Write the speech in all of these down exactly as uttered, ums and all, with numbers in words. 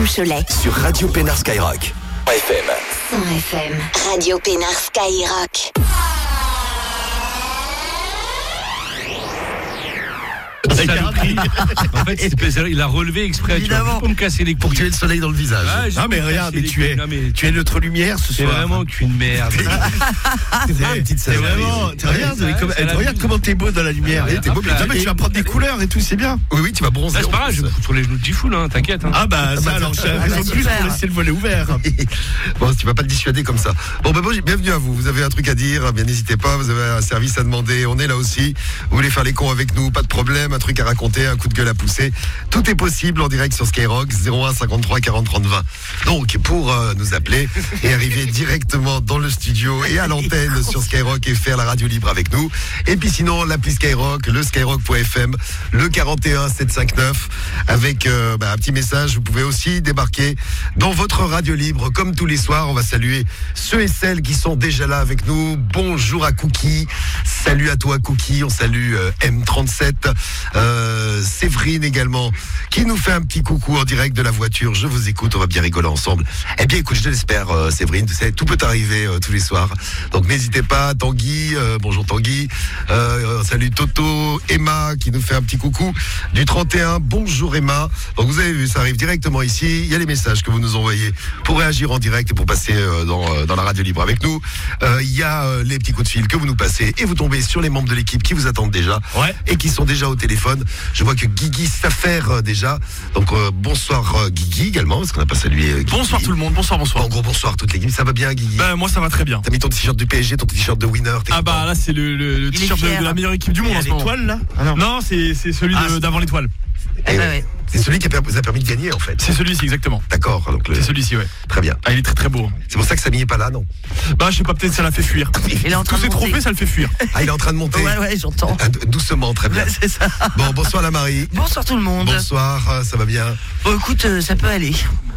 Beausoleil. Sur Radio Pénard Skyrock. F M. cent F M. Radio Pénard Skyrock. En fait, c'est, il a relevé exprès. Évidemment. Tu vas pas me casser les couilles. Pour tuer le soleil dans le visage. Ah, ah mais regarde, mais tu es, non, mais tu es notre lumière ce c'est soir. C'est vraiment qu'une merde. C'est vrai, petite c'est vraiment. Tu regardes, ça, comme, tu regarde comment t'es beau dans la lumière. Ouais, t'es beau, là, non, mais tu vas prendre des couleurs et tout, c'est bien. Oui, oui, tu vas bronzer. Là, c'est pas grave, je me fous sur les genoux de Gifoul, hein, t'inquiète. Hein. Ah bah ça, ah, alors j'ai ah, raison bah, de plus pour laisser le volet ouvert. Bon, tu vas pas te dissuader comme ça. Bon, bah bon, bienvenue à vous. Vous avez un truc à dire, bien n'hésitez pas. Vous avez un service à demander. On est là aussi. Vous voulez faire les cons avec nous, pas de problème. Un truc à raconter, un coup de gueule à pousser. Tout est possible en direct sur Skyrock. zéro un cinquante-trois quarante trente vingt. Donc, pour euh, nous appeler et arriver directement dans le studio et à l'antenne sur Skyrock et faire la radio libre avec nous. Et puis sinon, l'appli Skyrock, le skyrock point f m, le quarante et un sept cent cinquante-neuf, avec euh, bah, un petit message. Vous pouvez aussi débarquer dans votre radio libre comme tous les soirs. On va saluer ceux et celles qui sont déjà là avec nous. Bonjour à Cookie. Salut à toi Cookie. On salue euh, M trente-sept. Euh, Séverine également, qui nous fait un petit coucou en direct de la voiture. Je vous écoute, on va bien rigoler ensemble. Eh bien écoute, je l'espère euh, Séverine, tu sais, tout peut arriver euh, tous les soirs. Donc n'hésitez pas. Tanguy, euh, bonjour Tanguy. Euh, salut Toto. Emma qui nous fait un petit coucou du trente et un. Bonjour Emma. Donc vous avez vu, ça arrive directement ici. Il y a les messages que vous nous envoyez pour réagir en direct et pour passer euh, dans, euh, dans la radio libre avec nous. Euh, Il y a euh, les petits coups de fil que vous nous passez et vous tombez sur les membres de l'équipe qui vous attendent déjà, ouais, et qui sont déjà au téléphone. Je vois que Guigui s'affaire euh, déjà. Donc euh, bonsoir euh, Guigui également, parce qu'on n'a pas salué euh, Guigui. Bonsoir tout le monde, bonsoir, bonsoir. En gros, bonsoir toute l'équipe. Ça va bien Guigui? Ben moi ça va très bien. T'as mis ton t-shirt du P S G, ton t-shirt de winner. Ah content? Bah là c'est le, le, le t-shirt de, de la meilleure équipe du monde en ce moment. L'étoile là? Ah, non, non c'est, c'est celui ah, de, c'est... d'avant l'étoile. Eh ouais. Ouais. C'est celui qui a vous a permis de gagner en fait. C'est celui-ci exactement. D'accord. Donc le... C'est celui-ci, ouais. Très bien. Ah, il est très très beau. C'est pour ça que Samy est pas là, non? Bah je sais pas, peut-être ça l'a fait fuir. Il est en train Tous de ces trophées ça le fait fuir. Ah il est en train de monter. Ouais ouais j'entends. Ah, doucement, très bien. Ouais, c'est ça. Bon bonsoir la Marie. Bonsoir tout le monde. Bonsoir, ça va bien? Bon écoute, euh, ça peut aller.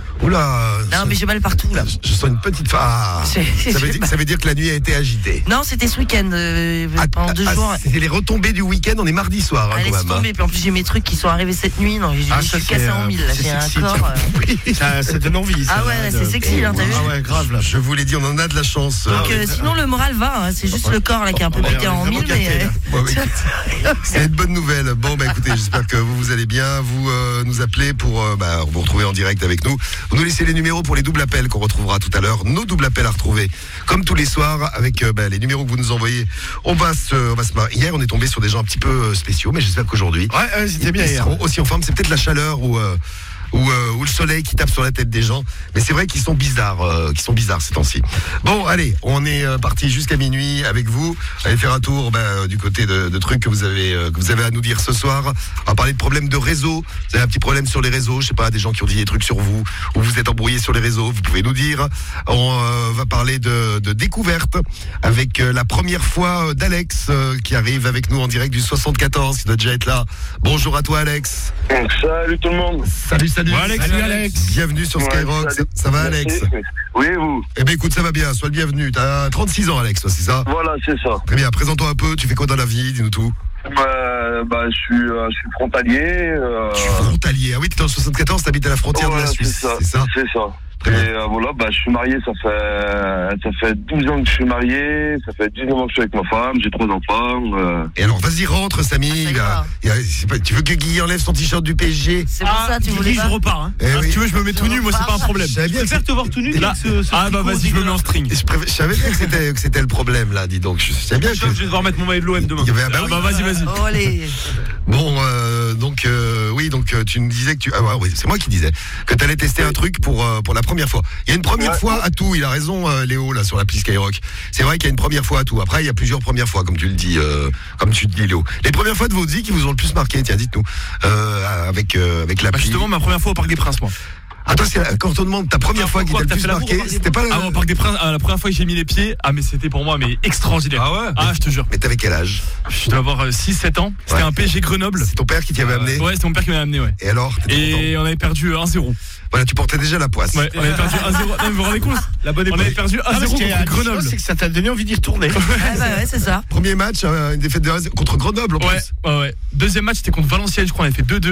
Oula. Non ça... mais j'ai mal partout là. Je, je sens une petite ah, ça, veut dire, ça veut dire que la nuit a été agitée. Non c'était ce week-end euh, ah, pendant deux ah, jours. C'était les retombées du week-end, on est mardi soir hein, allez quand même. Tomber, puis en plus j'ai mes trucs qui sont arrivés cette nuit. Non, j'ai, ah, je suis cassé en mille là. J'ai un corps. Euh... Oui, ça, ça donne envie. Ça, ah ouais, là, c'est sexy, hein, t'as vu? Ah ouais, grave là. Je vous l'ai dit, on en a de la chance. Donc euh, sinon le moral va, hein, c'est juste le corps là qui est un peu pété en mille, mais. Ouais, oui. C'est une bonne nouvelle. Bon bah écoutez, j'espère que vous vous allez bien. Vous euh, nous appelez pour euh, bah, vous retrouver en direct avec nous. Vous nous laissez les numéros pour les doubles appels qu'on retrouvera tout à l'heure. Nos doubles appels à retrouver comme tous les soirs avec euh, bah, les numéros que vous nous envoyez. On va se, on va se marrer. Hier on est tombé sur des gens un petit peu euh, spéciaux, mais j'espère qu'aujourd'hui ouais, ouais c'était bien ils hier. seront aussi en forme. C'est peut-être la chaleur ou euh, Ou, euh, ou le soleil qui tape sur la tête des gens, mais c'est vrai qu'ils sont bizarres, euh, qu'ils sont bizarres ces temps-ci. Bon, allez, on est euh, parti jusqu'à minuit avec vous. Allez faire un tour bah, euh, du côté de, de trucs que vous avez euh, que vous avez à nous dire ce soir. On va parler de problèmes de réseau. Vous avez un petit problème sur les réseaux, je sais pas, des gens qui ont dit des trucs sur vous, ou vous êtes embrouillés sur les réseaux, vous pouvez nous dire. On euh, va parler de, de découverte avec euh, la première fois d'Alex euh, qui arrive avec nous en direct du soixante-quatorze, qui doit déjà être là. Bonjour à toi Alex. Salut tout le monde. Salut, salut. Ouais, Alex, salut Alex. Alex. Bienvenue sur Skyrock. Ouais, ça, ça va Alex? Oui, vous? Eh ben écoute, ça va bien, sois le bienvenu. T'as trente-six ans Alex, toi, c'est ça? Voilà, c'est ça. Très bien, présente-toi un peu, tu fais quoi dans la vie, dis-nous tout. Bah, bah je suis, euh, je suis frontalier. Euh... Je suis frontalier, ah oui, t'es dans le soixante-quatorze, t'habites à la frontière ouais, de la Suisse, c'est ça? C'est ça, c'est ça. Et euh, voilà, bah, je suis marié, ça fait ça fait douze ans que je suis marié, ça fait dix-neuf ans que je suis avec ma femme, j'ai trois enfants. Euh... Et alors, vas-y, rentre, Samy. Ah, il a, il a, tu veux que Guy enlève son t-shirt du P S G? C'est pour ah, ça, tu voulais pas. Je repars. Hein. Eh ah, oui. Si tu veux, je me mets tout nu, moi, c'est pas un problème. Je, je préfère te voir tout nu. Là, ce, ce ah, bah vas-y, je me mets en string. Je, préfère, je savais bien que c'était, que c'était le problème, là, dis donc. Je savais bien que. Je vais devoir mettre mon maillot de l'O M demain. Il y avait, bah, ah, oui. bah vas-y, vas-y. Oh, allez. Bon, euh, donc, euh, oui, donc, tu nous disais que tu. Ah, ouais, oui, c'est moi qui disais. Que t'allais tester un truc pour, euh, pour la première fois. Il y a une première ouais. fois à tout, il a raison, euh, Léo, là, sur l'appli Skyrock. C'est vrai qu'il y a une première fois à tout. Après, il y a plusieurs premières fois, comme tu le dis, euh, comme tu le dis, Léo. Les premières fois de votre vie qui vous ont le plus marqué, tiens, dites-nous, euh, avec, euh, avec l'appli. Bah justement, ma première fois au Parc des Princes, moi. Attends, c'est, quand on demande ta première ah, fois qui t'a le plus marqué, c'était pas ah, au Parc des Princes, ah, la première fois que j'ai mis les pieds, ah, mais c'était pour moi, mais extraordinaire. Ah ouais? Ah, je te jure. Mais t'avais quel âge? Je dois avoir six sept ans. C'était ouais. un P S G Grenoble. C'est ton père qui t'y avait euh, amené? Ouais, c'est mon père qui m'avait amené, ouais. Et alors? Et on avait perdu un zéro. Voilà, tu portais déjà la poisse. Ouais, on avait perdu un zéro. Non, mais vous vous rendez compte? La bonne époque. On avait perdu un zéro contre Grenoble. C'est que ça t'a donné envie d'y retourner. Ouais, bah ouais, c'est ça. Premier match, euh, une défaite de contre Grenoble en ouais, plus. Ouais, ouais. Deuxième match, c'était contre Valenciennes, je crois, on avait fait deux deux.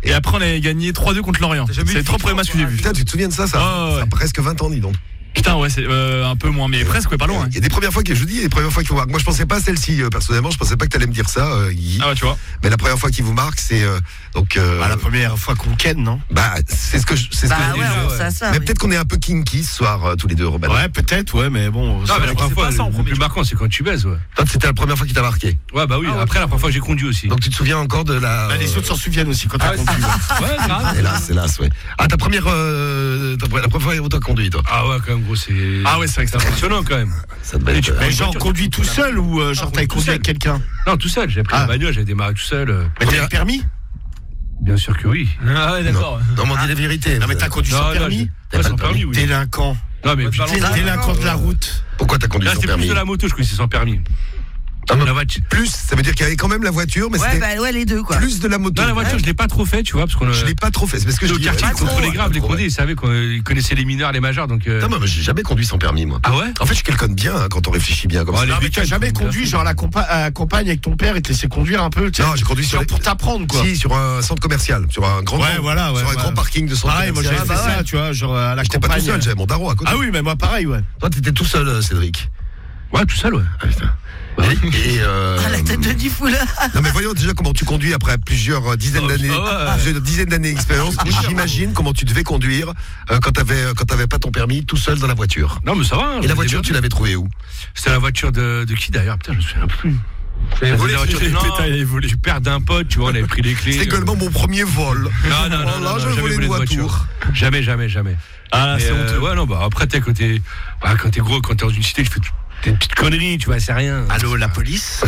Et après, on avait gagné trois deux contre Lorient. C'est les trois premiers matchs que j'ai vus. Putain, tu te souviens de ça, ça, oh, ouais. ça a presque vingt ans, dis donc. Putain, ouais, c'est euh, un peu moins, mais presque, ouais, pas loin. Il y a des premières fois que je vous dis, il y a des premières fois qui vous marquent. Moi, je pensais pas à celle-ci, euh, personnellement, je pensais pas que t'allais me dire ça, euh, Guy. Ah ouais, tu vois. Mais la première fois qui vous marque, c'est euh, donc. Euh, bah, la première fois qu'on ken, non? Bah, c'est ce que je, c'est ce bah, que ouais, je on sait ça, Mais oui. peut-être qu'on est un peu kinky ce soir, euh, tous les deux, Robin. Ouais, peut-être, ouais, mais bon. Non, mais la première fois, ça, le plus marquant, c'est quand tu baises, ouais. Toi, c'était la première fois qui t'a marqué. Ouais, bah oui. Ah, ouais. Après, la première fois que j'ai conduit aussi. Donc, tu te souviens encore de la. Bah, les autres s'en souviennent aussi quand t'as ah, conduit. Ouais, grave. Hélas, hélas, ouais. Ah, ta première, euh, ta, la première fois où t'as conduit, toi. Ah ouais, quand même, gros, c'est. Ah ouais, c'est vrai que c'est impressionnant quand même. Ça devait être. Mais genre, conduit tout seul ou euh, genre, t'avais conduit avec quelqu'un? Non, tout seul. J'ai pris Ah. la bagnole, j'avais démarré tout seul. euh. Mais t'as le permis? Bien sûr que oui. Ah ouais, d'accord. Non, mais on dit la vérité. Non, mais t'as conduit sans Non, non, permis? j'ai- ouais, sans permis, oui. Délinquant. Non, mais putain, Délinquant de la route. Pourquoi t'as conduit là, sans c'était plus permis? de la moto, je crois que c'est sans permis. Ah, non, La voiture. Plus, ça veut dire qu'il y avait quand même la voiture, mais Ouais, c'était bah ouais, les deux, quoi. plus de la moto. Non, la voiture, je l'ai pas trop fait, tu vois, parce qu'on. Je l'ai pas trop fait. C'est parce que je Au dis. quartier, ouais, ils contrôlaient pas grave trop, les ouais. condés, ils savaient qu'ils connaissaient les mineurs, les majeurs, donc. euh, Non, mais moi, j'ai jamais conduit sans permis, moi. Ah ouais? En fait, je suis quelqu'un de bien hein, quand on réfléchit bien comme Bon, ça. allez, Non, mais t'as week-ends, jamais bien conduit, sûr. genre la compa- euh, campagne avec ton père et te laisser conduire un peu, tu sais. Non, j'ai conduit sur Genre les- pour t'apprendre, quoi. Si, sur un centre commercial, sur un grand, Ouais, grand- voilà, ouais, sur un ouais. grand parking de centre Pareil, moi j'avais commercial. fait ça, tu vois, genre à la J'étais pas campagne. tout seul, j'avais mon daron à côté. Ah oui, mais moi pareil, ouais. Toi, t'étais tout seul, euh, Cédric. Ouais, tout seul, ouais. Ah, putain. Et, et, euh, Ah, la tête de Diffou, là. non mais voyons déjà comment tu conduis après plusieurs euh, dizaines Oh, d'années, ah ouais. plusieurs dizaines d'années d'expérience. J'imagine comment tu devais conduire euh, quand t'avais quand t'avais pas ton permis tout seul dans la voiture. Non, mais ça va. hein, Et la je voiture, l'ai tu bien. l'avais trouvée où? C'était la voiture de, de qui d'ailleurs? Putain, je me souviens plus. C'était volé, la voiture de j'ai- non, putain, il avait volé. du père d'un pote, tu vois, on avait pris les clés. C'est également mon premier vol. Non, non, non, Oh là, non, je non, jamais volais volé une de voiture. voiture. Jamais, jamais, jamais. Ah, Mais, c'est euh, honteux. ouais, non, bah après, t'es quand t'es bah, quand t'es gros, quand t'es dans une cité, tu fais tout- t'es une petite connerie, tu vois, c'est rien. Allô, la police?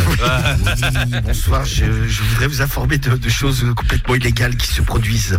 Oui, bonsoir, je, je voudrais vous informer de, de choses complètement illégales qui se produisent.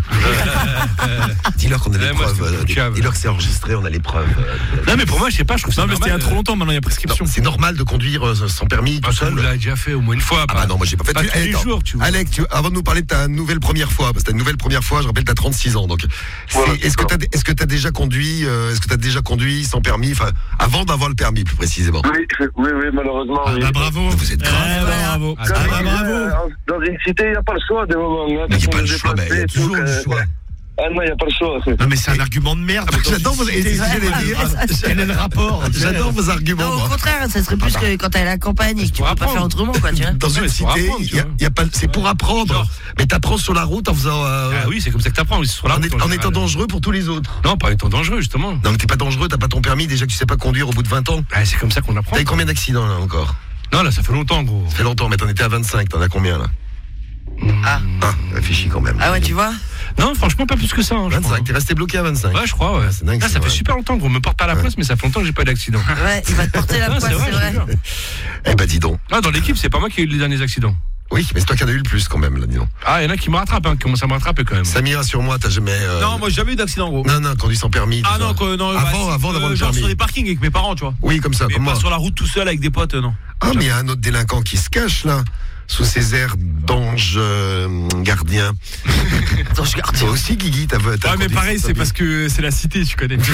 Dis-leur qu'on a les Ouais, moi, preuves. c'était euh, tout cave. Dis-leur que c'est enregistré, on a les preuves. euh, Non, mais pour moi, je sais pas, je trouve ça Non, mais c'était il y a normal. trop longtemps, maintenant il y a Non, prescription. c'est normal de conduire euh, sans permis Ah, tout ça, seul. on l'a déjà fait au moins une fois. Ah bah non, moi j'ai pas fait. Pas Tu- tous les attends. jours, tu vois. Alec, tu- avant de nous parler de ta nouvelle première fois, parce que ta nouvelle première fois, je rappelle, t'as trente-six ans, donc. c'est- Voilà, est-ce que d'accord. t'as, est-ce que t'as déjà conduit, euh, est-ce que t'as déjà conduit sans permis, enfin, avant d'avoir le permis, plus précisément. Oui, oui, oui, malheureusement. Ah oui. bah bravo. Vous êtes grave. Eh, bah, bravo. Ah, Comme bah, je bah, disais, bravo. euh, Dans une cité, il n'y a pas le choix des moments. hein, Mais il n'y a pour pas le se choix, mais il y a déplacer, toujours tout, le euh, choix. Ah non, il n'y a pas le choix. c'est- Non, mais c'est un argument de merde. Ah, j'adore vos, et c'est ce que j'allais dire. Quel est le rapport? J'adore vos arguments, Non, au moi. contraire, ça serait plus que quand t'es à la campagne et que tu pour peux pas apprendre. faire autrement, quoi, tu vois. Dans Ouais, une c'est pour cité, apprendre, il tu y a, vois. il y a pas, c'est pour apprendre. Genre. Mais t'apprends sur la route en faisant, euh, Ah oui, c'est comme ça que t'apprends, oui, c'est sur la en, route, est- en en général. étant dangereux pour tous les autres. Non, pas en étant dangereux, justement. Non, mais t'es pas dangereux, t'as pas ton permis, déjà que tu sais pas conduire au bout de vingt ans. Ah, c'est comme ça qu'on apprend. T'as eu combien d'accidents, là, encore? Non, là, ça fait longtemps, gros. Ça fait longtemps, mais t'en étais à vingt-cinq, t'en as combien, là? Ah. Ah, réfléchis quand même. Ah ouais, tu vois. Non, franchement, pas plus que ça. hein, je crois. vingt-cinq, t'es resté bloqué à vingt-cinq. Ouais, je crois, ouais. Ah, c'est dingue, Ah, c'est ça fait vrai. super longtemps, gros. Me porte pas la place, mais ça fait longtemps que j'ai pas eu d'accident. Ouais, il va te porter la Ah, poisse, c'est je te vrai. jure. Eh ben, dis donc. Ah, dans l'équipe, c'est pas moi qui ai eu les derniers accidents. Oui, mais c'est toi qui en as eu le plus, quand même, là, dis donc. Ah, il y en a qui me rattrapent, hein, qui commencent à me rattraper quand même. Samira, sur moi, t'as jamais. euh, Non, moi j'ai jamais eu d'accident, gros. Non, non, conduit sans permis. tout Ah ça. non, que- non, Avant, bah, si, avant d'avoir euh, le genre permis. sur des parkings avec mes parents, tu vois. Oui, comme ça, Mais comme pas moi. sur la route tout seul avec des potes, euh, non. Ah, mais il y a un autre délinquant qui se cache, là, sous ses airs d'ange euh, gardien. Attends, je garde. Toi aussi, Guigui, t'as t'as Ouais, mais conduit pareil, sans c'est permis. parce que c'est la cité, tu connais.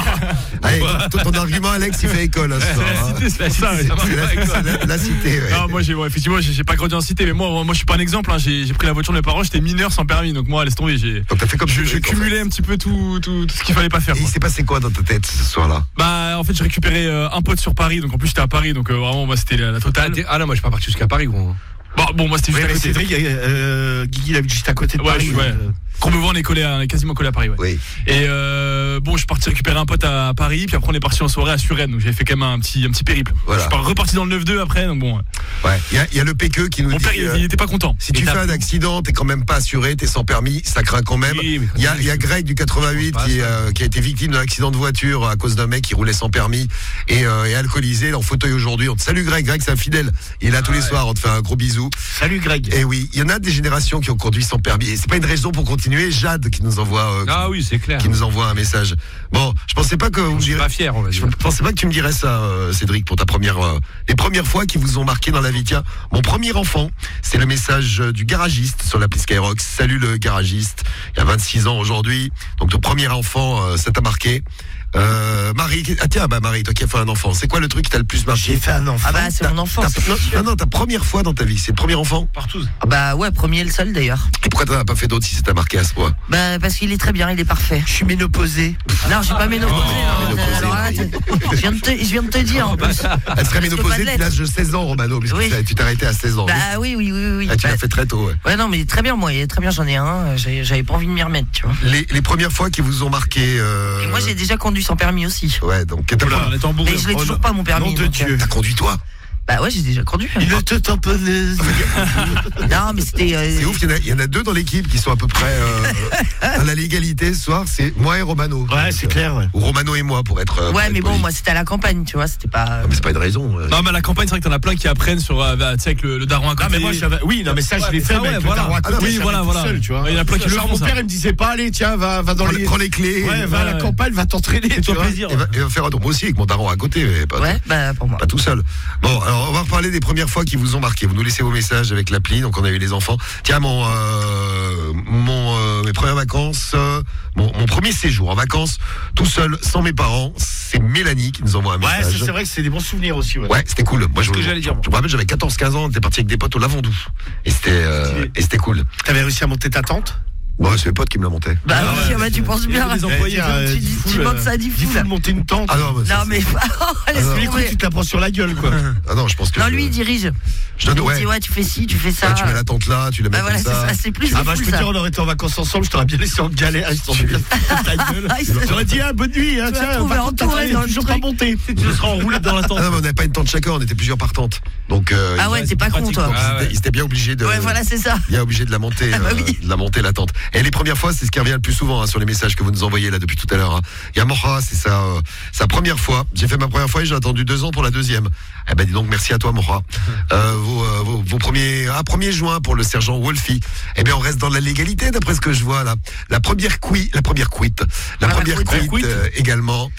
Allez, ton, ton argument, Alex, il fait école, hein, ce soir, hein. C'est la cité, c'est ça ça. C'est la, c'est la- la cité, ouais. Non, moi j'ai, ouais, effectivement, j'ai j'ai pas grandi en cité, mais moi, moi, je suis pas un exemple. Hein. J'ai j'ai pris la voiture de mes parents, j'étais mineur sans permis, donc moi, laisse tomber. J'ai, Donc t'as fait comme je, je Cédric, en fait. cumulais un petit peu tout, tout, tout ce qu'il fallait pas faire. Et il Quoi. s'est passé quoi dans ta tête ce soir-là? Bah, en fait, j'ai récupéré euh, un pote sur Paris, donc en plus j'étais à Paris, donc euh, vraiment, moi, c'était la, la Ah, totale. t'es- ah non, moi, je suis pas parti jusqu'à Paris, gros. Bon, bon, moi, c'était Oui, juste mais à côté. Cédric, euh, Guigui, il habite juste à côté de Ouais, Paris. je- ouais. euh, Courbevoie, on est collé, à- on est quasiment collé à Paris, ouais. Oui. Et euh, bon, je suis parti récupérer un pote à Paris, puis après on est parti en soirée à Suresnes, donc j'avais fait quand même un petit, un petit périple. Voilà. Je suis pas reparti dans le neuf deux après, donc bon. Ouais. Il y a, il y a le P Q qui nous Mon dit. père, il, euh, il était pas content. Si tu Et fais t'as- un accident, t'es quand même pas assuré, t'es sans permis, ça craint quand même. Oui, mais quand Il y a, même, il y a Greg du quatre-vingt-huit je pense pas qui, est, à ça. euh, qui a été victime d'un accident de voiture à cause d'un mec qui roulait sans permis et, euh, et alcoolisé, il est en fauteuil aujourd'hui. On te salue Greg, Greg c'est un fidèle. Il est là tous les soirs, on te fait un gros bisou. Salut Greg. Et oui, il y en a des générations qui ont conduit sans permis. Et c'est pas une raison pour continuer. Jade qui nous envoie, euh, Ah oui, c'est clair. qui nous envoie un message. Bon, je pensais pas que vous me Je suis direz- pas fier, on va Je dire. pensais pas que tu me dirais ça, euh, Cédric, pour ta première, euh, les premières fois qui vous ont marqué dans la vie. Tiens, mon premier enfant, c'est le message euh, du garagiste sur l'appli Skyrock. Salut le garagiste. Il y a vingt-six ans aujourd'hui. Donc ton premier enfant, euh, ça t'a marqué. Euh, Marie, ah tiens, bah Marie, toi qui as fait un enfant, c'est quoi le truc qui t'a le plus marqué? J'ai fait un enfant. Ah bah c'est mon enfant. Ta, non, non, ta première fois dans ta vie, c'est le premier enfant? Partout. Ah bah ouais, premier et le seul d'ailleurs. Et pourquoi t'en as pas fait d'autres si ça t'a marqué à ce point? Bah parce qu'il est très bien, il est parfait. Je suis ménopausé. Non, j'ai pas ménopausé. Oh, hein. ménopausé, Alors là, je viens de te, je viens de te dire en plus. Elle serait pas ménopausée de depuis l'âge de seize ans, Romano, puisque Oui. tu t'es arrêté à seize ans. Bah oui, oui, oui, oui. Ah, tu Bah, l'as fait très tôt, ouais. ouais, non, mais très bien, moi, il est très bien, j'en ai un. J'avais j'avais pas envie de m'y remettre, tu vois. Les, les premières fois qui vous ont marqué. Euh... Et moi, j'ai déjà conduit sans permis aussi. Ouais, donc. T'as Oula, on est en bourré. Mais je l'ai Oh, toujours non. pas mon permis. Nom de donc, Dieu. T'as conduit toi? Bah ouais, j'ai déjà conduit. Une te tamponneuse. Non, mais c'était. euh, C'est ouf, il y en a- il y, en a deux dans l'équipe qui sont à peu près euh, à la légalité ce soir, c'est moi et Romano. Ouais, c'est clair, ouais. Ou Romano et moi pour être. euh, pour Ouais, être mais bon, poli. moi, c'était à la campagne, tu vois, c'était pas. Ah, mais c'est pas une raison. euh. Non, mais à la campagne, c'est vrai que t'en as plein qui apprennent sur, euh, bah, tu sais, avec le, le daron à côté. Non, mais moi, j'avais. Oui, non, mais ça, je Ouais, l'ai mais fait, ça, mais ouais, avec voilà. le daron à Ah, non, côté, oui, j'avais voilà, tout voilà. seul, tu vois. Ouais, il y en a plein qui le Genre, font, mon ça. père, il me disait pas, allez, tiens, va, va dans Prends, les. les, prends les clés. Ouais, va à la ouais. campagne, va t'entraîner, tu Fais-toi vois. plaisir. Et va, et va faire un tour. Moi aussi avec mon daron à côté, mais pas, Ouais, bah pour moi. pas tout seul. Bon, alors on va reparler des premières fois qui vous ont marqué. Vous nous laissez vos messages avec l'appli, donc on a eu les enfants. Tiens, mon, euh, mon euh, mes premières vacances, euh, mon, mon premier séjour en vacances, tout seul, sans mes parents, c'est Mélanie qui nous envoie un Ouais, message. ça, c'est vrai que c'est des bons souvenirs aussi, ouais. Ouais, c'était cool. Moi, je, que j'allais dire, moi. je me rappelle, j'avais quatorze quinze ans, on était parti avec des potes au Lavandou. Et c'était, euh, et c'était cool. T'avais réussi à monter ta tente? Bon, c'est mes potes qui me la montaient. Bah Ah oui, ouais, bah, tu penses bien. les employés, tiens, euh, Tu dix dis- fous, tu euh, demandes ça à dix dix fous, fous là. de monter une tente. Ah non, mais ça, Non, mais. Laisse Tous les coups, tomber. tu te la prends sur la gueule, quoi. ah non, je pense que. Non, je- lui, il dirige. je donne, Il ouais. dit, ouais, tu fais ci, tu fais ça. Ouais, tu mets la tente là, tu la mets Bah voilà, comme c'est ça. ça, c'est plus. Ah bah je fou, peux te ça. dire, on aurait été en vacances ensemble, je t'aurais bien laissé en galère, je t'en ta gueule. Ah, il se- J'aurais dit, ah, bonne nuit, hein, Tu vas tiens, trouver par contre, entouré t'as dans le toujours truc. pas monté. Tu seras enroulé dans la tente. Ah non, mais on n'avait pas une tente chacun, on était plusieurs par tente. Donc, euh, Ah ils- ouais, Ouais, t'es c'est pas plus con, pratique, toi. quoi. Ah ouais. ils étaient bien obligés de. Ouais, voilà, c'est ça. Bien obligé de la monter, Ah bah euh, oui. de la monter la tente. Et les premières fois, c'est ce qui revient le plus souvent hein, sur les messages que vous nous envoyez là depuis tout à l'heure. Hein. Il y a Mocha, c'est sa, euh, sa première fois. J'ai fait ma première fois et j'ai attendu deux ans pour la deuxième. Eh ben dis donc, merci à toi Mocha. Euh, vos, euh, vos, vos premiers, ah, premier juin pour le sergent Wolfie. Eh bien on reste dans la légalité d'après ce que je vois là. La première quit, la première quit, la Ah, première la quit, quit. euh, également.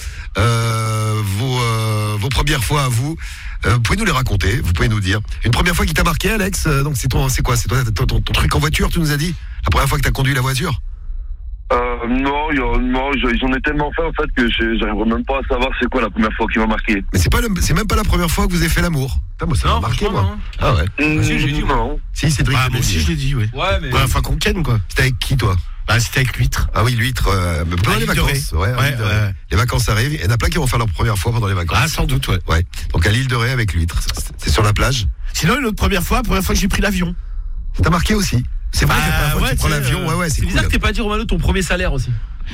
Euh, vos, euh, vos premières fois à vous. Euh, vous pouvez nous les raconter, vous pouvez nous dire. Une première fois qui t'a marqué, Alex. euh, donc c'est ton, c'est quoi, c'est toi, ton, ton, ton truc en voiture, tu nous as dit. La première fois que t'as conduit la voiture. Euh, non, y a- non, j'en ai tellement fait en fait que je- j'arriverai même pas à savoir c'est quoi la première fois qui m'a marqué. Mais c'est pas, le- c'est même pas la première fois que vous avez fait l'amour. Putain, moi ça m'a Non, marqué franchement, moi. non. Ah ouais. Mmh, si, j'ai dit, moi. non. Si Cédric. Ah, je moi l'ai aussi, dit. je l'ai dit, ouais. Ouais, mais. Ouais, enfin, qu'on ken, quoi. C'était avec qui toi? Bah, c'était avec l'huître. Ah oui, l'huître. Euh, mais pendant À les l'île de vacances. Ouais, à Ouais, l'île de ouais. Ré. Les vacances arrivent. Il y en a plein qui vont faire leur première fois pendant les vacances. Ah, sans doute, ouais. Ouais. Donc à l'île de Ré avec l'huître. C'est- C'est sur la plage. Sinon, une autre première fois, la première fois que j'ai pris l'avion. Ça t'a marqué aussi. C'est vrai Bah, que la première fois que ouais, tu prends tu sais, l'avion, euh, ouais, ouais, c'est C'est cool. bizarre que t'aies pas dit, Romano, ton premier salaire aussi.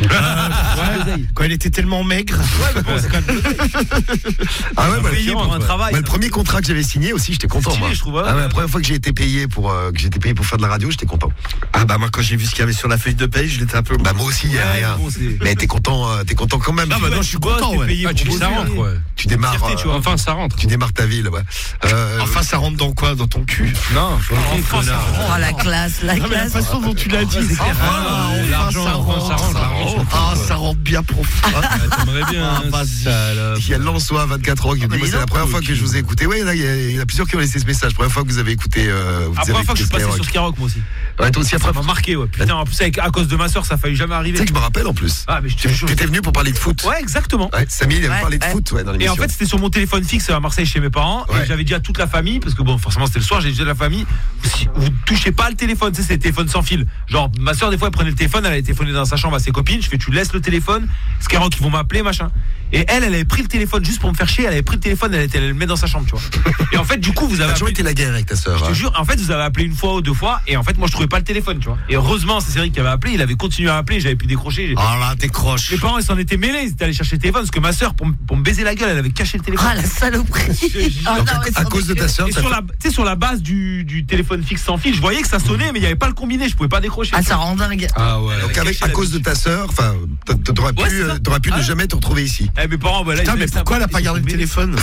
Quand il était tellement maigre. Ouais, mais bon, c'est quand même. Ah ouais, bah, Payé pour un ouais. travail. Bah, le premier contrat que j'avais signé aussi, j'étais content. Stylé, moi. je trouve, ouais. Ah ouais, la première fois que j'ai été payé pour euh, que j'ai été payé pour faire de la radio, j'étais content. Ah, bah, moi, quand j'ai vu ce qu'il y avait sur la feuille de paye, je l'étais un peu. Bah moi aussi, il y a Ouais, rien. mais bon, c'est- Mais t'es content, euh, t'es content quand même. Ah, bah, non, je suis Boss, content, t'es ouais. payé Ah, tu pour dis ça bosser. rentre, ouais. Tu démarres. Fierté, tu vois. euh, Enfin, ça rentre. tu démarres ta ville, ouais. Euh, Enfin, ça rentre dans quoi? Dans ton cul? Non, Enfin, ça Oh, la classe, la Non, mais la classe. façon dont tu l'as dit. c'est clair. Enfin, Ah, enfin, l'argent, ça enfin, ça rentre, rentre, ça l'argent, rentre. Ah, ça rentre bien profond. T'aimerais bien. Ah, hein, vas-y. salope. Il y a Lançois, vingt-quatre ans, qui me dit mais moi, dis c'est la donc, première fois que je vous ai écouté. Oui, il y en a- il y en a plusieurs qui ont laissé ce message. Première fois que vous avez écouté. Euh, vous La avez première fois que je suis écouté passé Skyrock. sur Skyrock, moi aussi. Ouais, toi aussi, Ça après. m'a marqué, ouais. Putain, en plus, avec, à cause de ma soeur, ça a failli jamais Tu arriver. sais que je me rappelle en plus. Ah, mais je te Tu jure. étais venu pour parler de foot. Ouais, exactement. Ouais, Samy, il avait Ouais, parlé de ouais. foot ouais, dans Et l'émission. en fait, c'était sur mon téléphone fixe à Marseille chez mes parents. Ouais. Et j'avais dit à toute la famille, parce que bon, forcément, c'était le soir, j'ai dit à la famille, si vous touchez pas le téléphone, tu sais, c'est le téléphone sans fil. Genre, ma soeur, des fois, elle prenait le téléphone, elle allait téléphoner dans sa chambre à ses copines. Je fais, tu laisses le téléphone, Skyrock, ils vont m'appeler, machin. Et elle, elle avait pris le téléphone juste pour me faire chier, elle avait pris le téléphone, elle, était, elle le met dans sa chambre, tu vois. Et en fait, du coup, vous T'as avez. toujours appelé- été la guerre avec ta sœur. Je te hein. jure, en fait, vous avez appelé une fois ou deux fois, et en fait, moi, je trouvais pas le téléphone, tu vois. Et heureusement, c'est Cédric qui avait appelé, il avait continué à appeler, j'avais pu décrocher. Oh là, décroche. Mes parents, ils s'en étaient mêlés, ils étaient allés chercher le téléphone, parce que ma soeur, pour, m- pour me baiser la gueule, elle avait caché le téléphone. Ah, la saloperie. Ah, Donc, non, à- mais à sans cause de ta déconner. sœur, Et ça sur fait- la, tu sais, sur la base du, du téléphone fixe sans fil, je voyais que ça sonnait, mais il n'y avait pas le combiné, je pouvais pas décrocher. Ah, ça rend dingue. Ah ouais. donc avec, à cause de ta sœur, enfin, t'a- t'aurais pu, Ouais, c'est ça. euh, t'aurais pu Ah ne ouais. jamais te retrouver ici. Eh, mes parents, voilà. Putain, mais pourquoi elle a pas gardé le téléphone?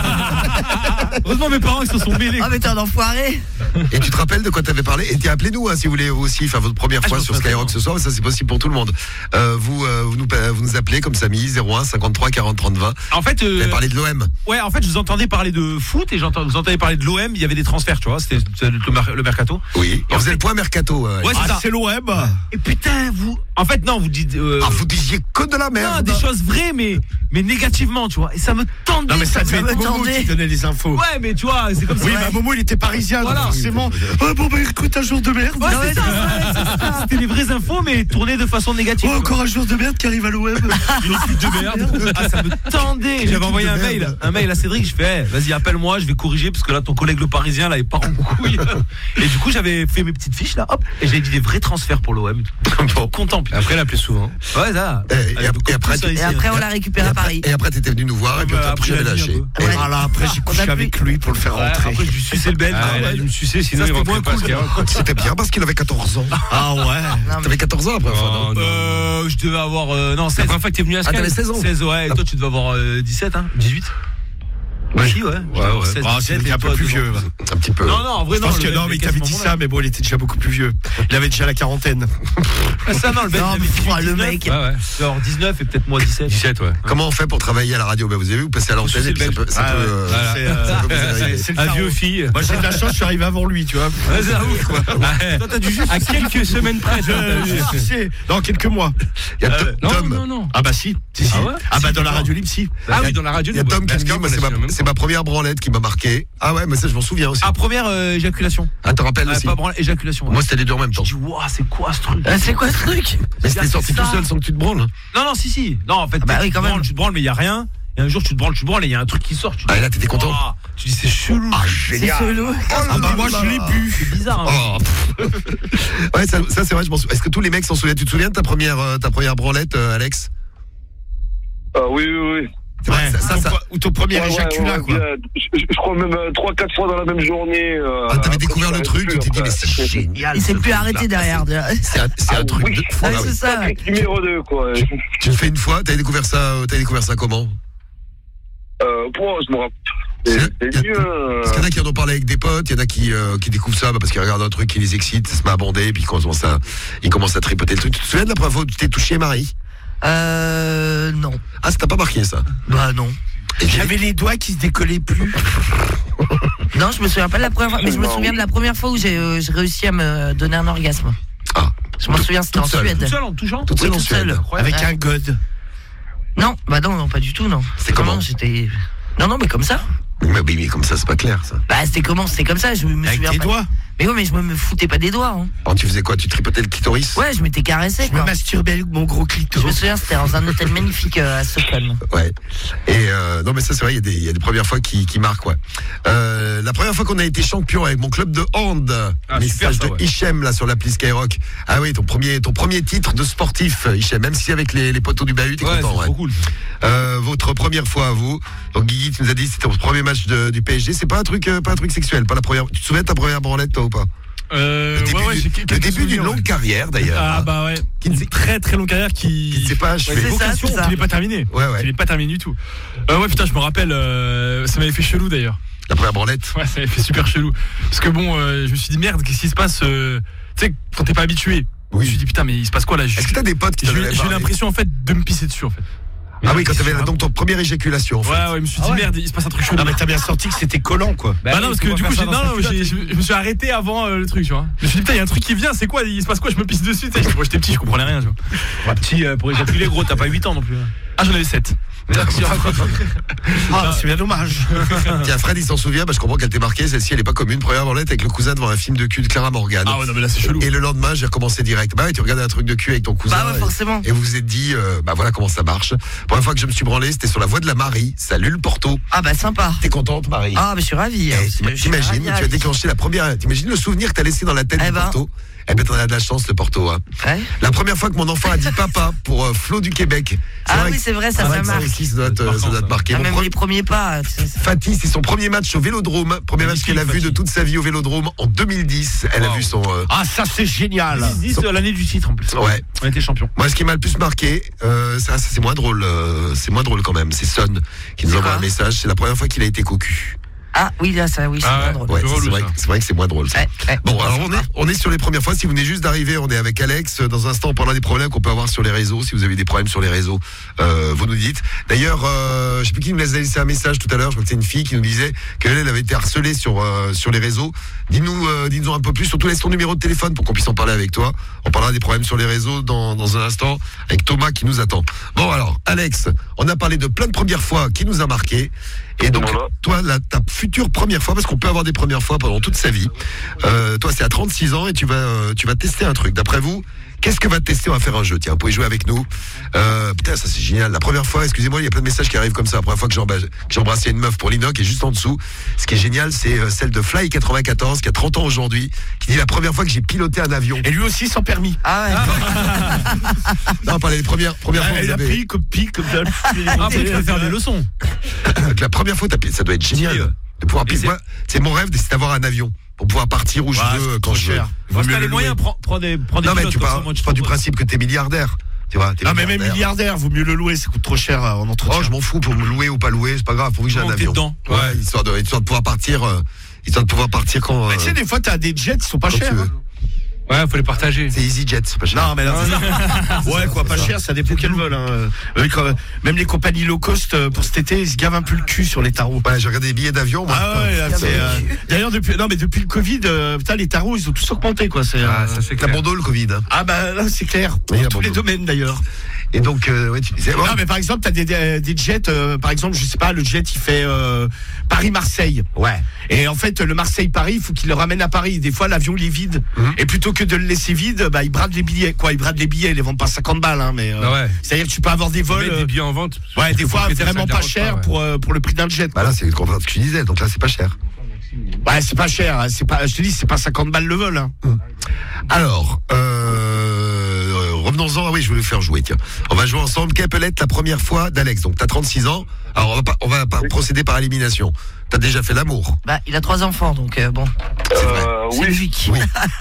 Heureusement, mes parents, ils se sont mêlés. Ah, mais t'es un enfoiré. Et tu te rappelles de quoi t'avais parlé? Et tiens, appelez-nous hein, si vous voulez aussi faire votre première Ah, fois je sur pense Skyrock pas. ce soir. Ça, c'est possible pour tout le monde. Euh, vous, euh, vous, nous, vous nous appelez comme Samy, zéro un cinquante-trois quarante trente vingt. En fait, Vous euh, avez parlé de l'O M. ouais, en fait, je vous entendais parler de foot et j'entends, vous entendez parler de l'O M. Il y avait des transferts, tu vois. C'était c'était le, mer- le mercato. Oui. Et On en faisait fait- le point mercato. euh, Ouais, c'est Ah, ça. c'est l'O M. Et putain, vous. En fait, non, vous dites. euh, Ah, vous disiez que de la non, merde. des choses vraies, mais, mais négativement, tu vois. Et ça me tendait. Non, mais ça devait me être Momo tendait. qui donnait les infos. Ouais, mais tu vois, c'est comme ça. Oui, bah Momo, il était parisien, Voilà. donc forcément. Oh, bon, bah écoute, un jour de merde. Ouais, c'est ça, ouais, c'est ça. C'était les vraies infos, mais tournées de façon négative. Oh, encore un jour de merde qui arrive à l'O M. Une équipe de merde. Ah, ça me tendait. J'avais envoyé un mail, un mail à Cédric. Je fais, hey, vas-y, appelle-moi, je vais corriger parce que là, ton collègue le Parisien, là, il part en couille. Et du coup, j'avais fait mes petites fiches là, hop, et j'ai dit des vrais transferts pour l'O M. Bon. Content. Putain. Après, elle appelait souvent. Ouais, ça. Et- et Allez, ap- et après, tout ça tu- ici. Et après, on l'a récupéré à Paris. Et après, t'étais venu nous voir et puis Ouais, on t'a après, plus jamais j'ai dit lâché. un Ouais. Voilà, après, j'ai couché On a pu- avec lui pour le faire Ouais, rentrer. après, je lui suçais le ben. Ah, elle a dû me sucer, sinon Ça, il c'était rentrait moins pas. cool. Skyrock. C'était bien parce qu'il avait quatorze ans. Ah ouais. Non, mais- T'avais quatorze ans la première fois, non? Oh, non. Euh, je devais avoir, euh, non, C'est la seize. première fois que t'es venu à Ah, Sky. t'avais seize ans. seize, ouais. Et toi, tu devais avoir euh, dix-sept, hein, dix-huit. Ouais. Si, ouais. Je devais avoir ouais. seize, Ah, dix-sept, c'était et un peu toi, plus devant- vieux. Un petit peu. Non, non, en vrai, Je non. pense que le- non, le- mais il quasiment t'avait dit mon ça, mais bon, il était déjà beaucoup plus vieux. Il avait déjà la quarantaine. âge. Ça, non, le Ben, Non, il avait mais dix-huit, le dix-neuf. mec. Ouais, ouais. Genre dix-neuf et peut-être moi dix-sept. dix-sept, ouais. Comment on fait pour travailler à la radio? Ben, vous avez vu, vous passez à l'antenne et puis ça peut, ça Ah, peut, ouais. euh, Voilà. C'est, euh, ça peut vous c'est- arriver. c'est le Un pharaon. vieux fille. Moi, j'ai de la chance, je suis arrivé avant lui, tu vois. Ouais, c'est un ouf, quoi. Toi, t'as dû juste. À quelques semaines près. toi, t'as vu. Je sais. Dans quelques mois. Il y a Tom- Non, Tom. non, non. Ah bah si. si, si. Ah ouais Ah bah dans la radio libre, si. Ah oui, dans la radio. Il y a Tom qui me dit, moi, c'est ma, c'est ma première branlette qui m'a marqué. Ah ouais, mais ça, je m'en souviens aussi. Ah, première euh, éjaculation. Ah, t'en rappelles Ah, aussi? pas branle, éjaculation. ouais. Moi, c'était les deux en même temps. Je dis, waouh, c'est quoi ce truc? Euh, C'est quoi ce truc? Mais c'était c'est sorti ça. tout seul sans que tu te branles. Non, non, si, si. Non, en fait, Ah bah tu oui, te quand branles, même. tu te branles, mais il y a rien. Et un jour, tu te branles, tu te branles, et il y a un truc qui sort. Tu Ah, dis, et là, t'étais content? waouh. Tu dis, c'est chelou. Ah, C'est génial. chelou. Ah bah moi, je l'ai bu. C'est bizarre. Hein. Oh. Ouais, ça, ça, c'est vrai, je m'en souviens. Est-ce que tous les mecs s'en souviennent? Tu te souviens de ta première, euh, ta première branlette, euh, Alex? Ah oui, oui, oui. C'est vrai, Ouais, ça, ça, ton ça- pro- ou ton premier Ouais, ouais, éjaculat, ouais, quoi. euh, Je, je crois même trois quatre fois dans la même journée. euh, Ah, t'avais après, découvert ça le arrête truc, plus, tu t'es dit, après. mais c'est génial. Il s'est ce plus truc-là. arrêté derrière. C'est un, c'est un Ah, truc oui. de fou. Ouais, Ah oui. c'est ça. Sacré numéro deux, quoi. Tu le fais une fois, t'as découvert ça, euh, t'as découvert ça comment? Euh, pour, je me rappelle. C'est- C'est y a- mieux. euh, Parce qu'il y en a qui en ont parlé avec des potes, il y en a qui, euh, qui découvrent ça bah, parce qu'ils regardent un truc qui les excite, ça se met à bander, et puis ils commencent à, ils commencent à tripoter le truc. Tu te souviens de la première fois où tu t'es touché, Marie? Euh. Non. Ah, ça t'a pas marqué, ça? Bah non. Et j'ai- J'avais les doigts qui se décollaient plus. Non, je me souviens pas de la première fois. Mais je me Non. souviens de la première fois où j'ai euh, j'ai réussi à me donner un orgasme. Ah. Je m'en souviens, c'était Toute en seule. Suède. Tout seul en touchant. Toute seule Oui, en toute Suède. seule. Avec Ouais. un god. Non, bah non, non, pas du tout, non. C'était comment? Non, J'étais. Non, non, mais comme ça. Mais oui, mais comme ça, c'est pas clair, ça. Bah c'était comment? C'était comme ça, je me Avec souviens tes pas. doigts. Mais oui, mais je me, me foutais pas des doigts. Hein. Alors, tu faisais quoi? Tu tripotais le clitoris? Ouais, je m'étais caressé, Je me quoi. masturbais avec mon gros Je me clito. souviens, c'était dans un hôtel magnifique euh, à Stockholm. Ouais. Et euh, non, mais ça, c'est vrai, il y, a des- il y a des premières fois qui, qui marquent, ouais. Euh, la première fois qu'on a été champion avec mon club de hand, Ah, message super, ça, de ouais. Hichem, là, sur l'appli Skyrock. Ah oui, ton premier, ton premier titre de sportif, Hichem, même si avec les, les poteaux du bahut, t'es Ouais, content, c'est ouais. trop cool. Euh, votre première fois à vous. Donc, Guigui, tu nous as dit que c'était ton premier match de- du P S G. C'est pas un truc, euh, pas un truc sexuel, pas la première. Tu te souviens de ta première branlette, toi, ou pas? Euh, Le début, ouais, ouais, du- j'ai le quelques début d'une souvenirs, longue ouais. carrière, d'ailleurs. Ah bah ouais, Qui ne s'est- une très très longue carrière qui, qui ne s'est pas achevée. c'est ça, vocation, c'est ça. qui n'est pas terminée. Ouais, ouais. Qui n'est pas terminée du tout. Euh, ouais, putain, je me rappelle, euh, ça m'avait fait chelou d'ailleurs. La première branlette. Ouais, ça m'avait fait super chelou. Parce que bon, euh, je me suis dit merde, qu'est-ce qui se passe euh, tu sais, quand t'es pas habitué. Je me suis dit putain, mais il se passe quoi là? Est-ce que t'as des potes qui J'ai t'en eu avaient j'ai eu parlé? l'impression en fait de me pisser dessus en fait. Ah oui, quand t'avais donc ton première éjaculation, en fait. Ouais, ouais, je me suis dit Ah ouais. merde, il se passe un truc chelou. Non mais t'as bien senti que c'était collant, quoi. Bah, non, parce que du coup, j'ai, non, non, j'ai- je je me suis arrêté avant euh, le truc, tu vois. Je me suis dit, putain, il y a un truc qui vient, c'est quoi? Il se passe quoi? Je me pisse dessus, tu sais. Moi, j'étais petit, je comprenais rien, tu vois. Petit, euh, pour éjaculer, gros, t'as pas huit ans non plus. Ah, j'en avais sept. Ah, c'est bien dommage. Tiens, Fred, il s'en souvient, bah, je comprends qu'elle t'ait marqué. Celle-ci, elle est pas commune. Première branlette avec le cousin devant un film de cul de Clara Morgan. Ah ouais, non, mais là, c'est chelou. Et le lendemain, j'ai recommencé direct. Bah ouais, tu regardais un truc de cul avec ton cousin. Bah ouais, et- forcément. Et vous vous êtes dit, euh, bah voilà comment ça marche. Première fois que je me suis branlé, c'était sur la voie de la Marie. Salut le Porto. Ah bah sympa. T'es contente, Marie? Ah bah je suis ravi. Eh, Je suis T'imagines, ravi, tu as ravi. déclenché la première. T'imagines le souvenir que t'as laissé dans la tête Eh du ben. Porto. Eh ben, t'en as de la chance, le Porto. Hein. Ouais. La première fois que mon enfant a dit papa pour euh, Flo du Québec. C'est ah oui, c'est vrai, ça, ça marque. Ça aussi, ça doit te, ça doit te marquer. Ah, Mon même pre... les premiers pas. C'est... Fatih, c'est son premier match au Vélodrome. Premier match qu'elle a vu de toute sa vie au Vélodrome en deux mille dix. Elle wow. a vu son. Euh... Ah, ça, c'est génial. deux mille dix, son... l'année du titre en plus. Ouais. On était champion. Moi, ce qui m'a le plus marqué, euh, ça, ça, c'est moins drôle. Euh, c'est moins drôle quand même. C'est Son qui nous envoie un message. C'est la première fois qu'il a été cocu. Ah oui, là, ça, oui, c'est ah, moins drôle. Ouais, c'est, c'est, vrai, c'est vrai que c'est moins drôle. Ça. Ouais, ouais. Bon, alors on est, on est sur les premières fois. Si vous venez juste d'arriver, on est avec Alex. Dans un instant, on parlera des problèmes qu'on peut avoir sur les réseaux. Si vous avez des problèmes sur les réseaux, euh, vous nous dites. D'ailleurs, euh, je sais plus qui nous a laissé un message tout à l'heure. Je crois que c'est une fille qui nous disait qu'elle elle avait été harcelée sur euh, sur les réseaux. Dis-nous, euh, dis-nous un peu plus. Surtout laisse ton numéro de téléphone pour qu'on puisse en parler avec toi. On parlera des problèmes sur les réseaux dans dans un instant avec Thomas qui nous attend. Bon alors, Alex, on a parlé de plein de premières fois qui nous a marqué. Et donc, voilà. Toi, la, ta future première fois, parce qu'on peut avoir des premières fois pendant toute sa vie, euh, toi, c'est à trente-six ans et tu vas, euh, tu vas tester un truc. D'après vous, qu'est-ce que va tester? On va faire un jeu. Tiens, vous pouvez jouer avec nous. Euh, putain, ça c'est génial. La première fois, excusez-moi, il y a plein de messages qui arrivent comme ça. La première fois que, j'embrasse, que j'embrassais une meuf pour l'Inoc et juste en dessous. Ce qui est génial, c'est celle de Fly quatre-vingt-quatorze, qui a trente ans aujourd'hui, qui dit la première fois que j'ai piloté un avion. Et lui aussi sans permis. Ah ouais. Ah. Non, pas les premières, premières fois. Il a pris comme pique, comme ça. Ah, faut faire des leçons. La première fois, ça doit être génial. De pouvoir piloter. Moi, c'est mon rêve, c'est d'avoir un avion. Pour pouvoir partir où je ouais, veux, quand je veux. Faut si t'as les moyens, prends, prends des, prends des non, mais pilotes. tu pars, tu pars du principe que t'es milliardaire. Tu vois, t'es non, mais même milliardaire, vaut mieux le louer, ça coûte trop cher en entretien. Oh, je m'en fous pour me louer ou pas louer, c'est pas grave, pour que j'ai un avion. Dedans. Ouais, ouais, histoire de, histoire de pouvoir partir, euh, histoire de pouvoir partir quand. Mais euh, tu sais, des fois, t'as des jets, ils sont pas chers. Ouais, faut les partager. C'est EasyJet, c'est pas cher. Non, mais là, ouais, quoi, pas cher, ça dépend quel vol. Hein. Même les compagnies low cost pour cet été, ils se gavent un peu le cul sur les tarots. Ouais, j'ai regardé les billets d'avion. Moi. Ah ouais, là, c'est. Euh... D'ailleurs, depuis, non, mais depuis le Covid, euh, putain, les tarots, ils ont tous augmenté, quoi. C'est. Ah, ça c'est clair. Bon dos, le Covid. Hein. Ah bah là, c'est clair. Pour tous bon les dos. Domaines d'ailleurs. Et donc, euh, ouais, tu disais. Non, mais par exemple, t'as des, des, des jets. Euh, par exemple, je sais pas, le jet, il fait euh, Paris-Marseille. Ouais. Et en fait, le Marseille-Paris, il faut qu'il le ramène à Paris. Des fois, l'avion il est vide. Mmh. Et plutôt que de le laisser vide, bah, ils bradent les billets. Quoi, ils bradent les billets. Ils les vendent pas cinquante balles, hein. Mais euh, ah ouais. C'est-à-dire que tu peux avoir des vols. Des billets en vente. Ouais, des fois vraiment pas cher pas, ouais. pour euh, pour le prix d'un jet. Bah là, c'est le contraire de ce que tu disais. Donc là, c'est pas cher. Ouais, c'est pas cher. C'est pas. Je te dis, c'est pas cinquante balles le vol. Hein. Mmh. Alors. Euh... Revenons-en, ah oui, je voulais faire jouer, tiens. On va jouer ensemble. Quelle peut être la première fois d'Alex? Donc, t'as trente-six ans. Alors, on va, pas, on va pas procéder par élimination. T'as déjà fait l'amour? Bah, il a trois enfants, donc euh, bon. C'est vrai. Euh, c'est oui. logique. Oui.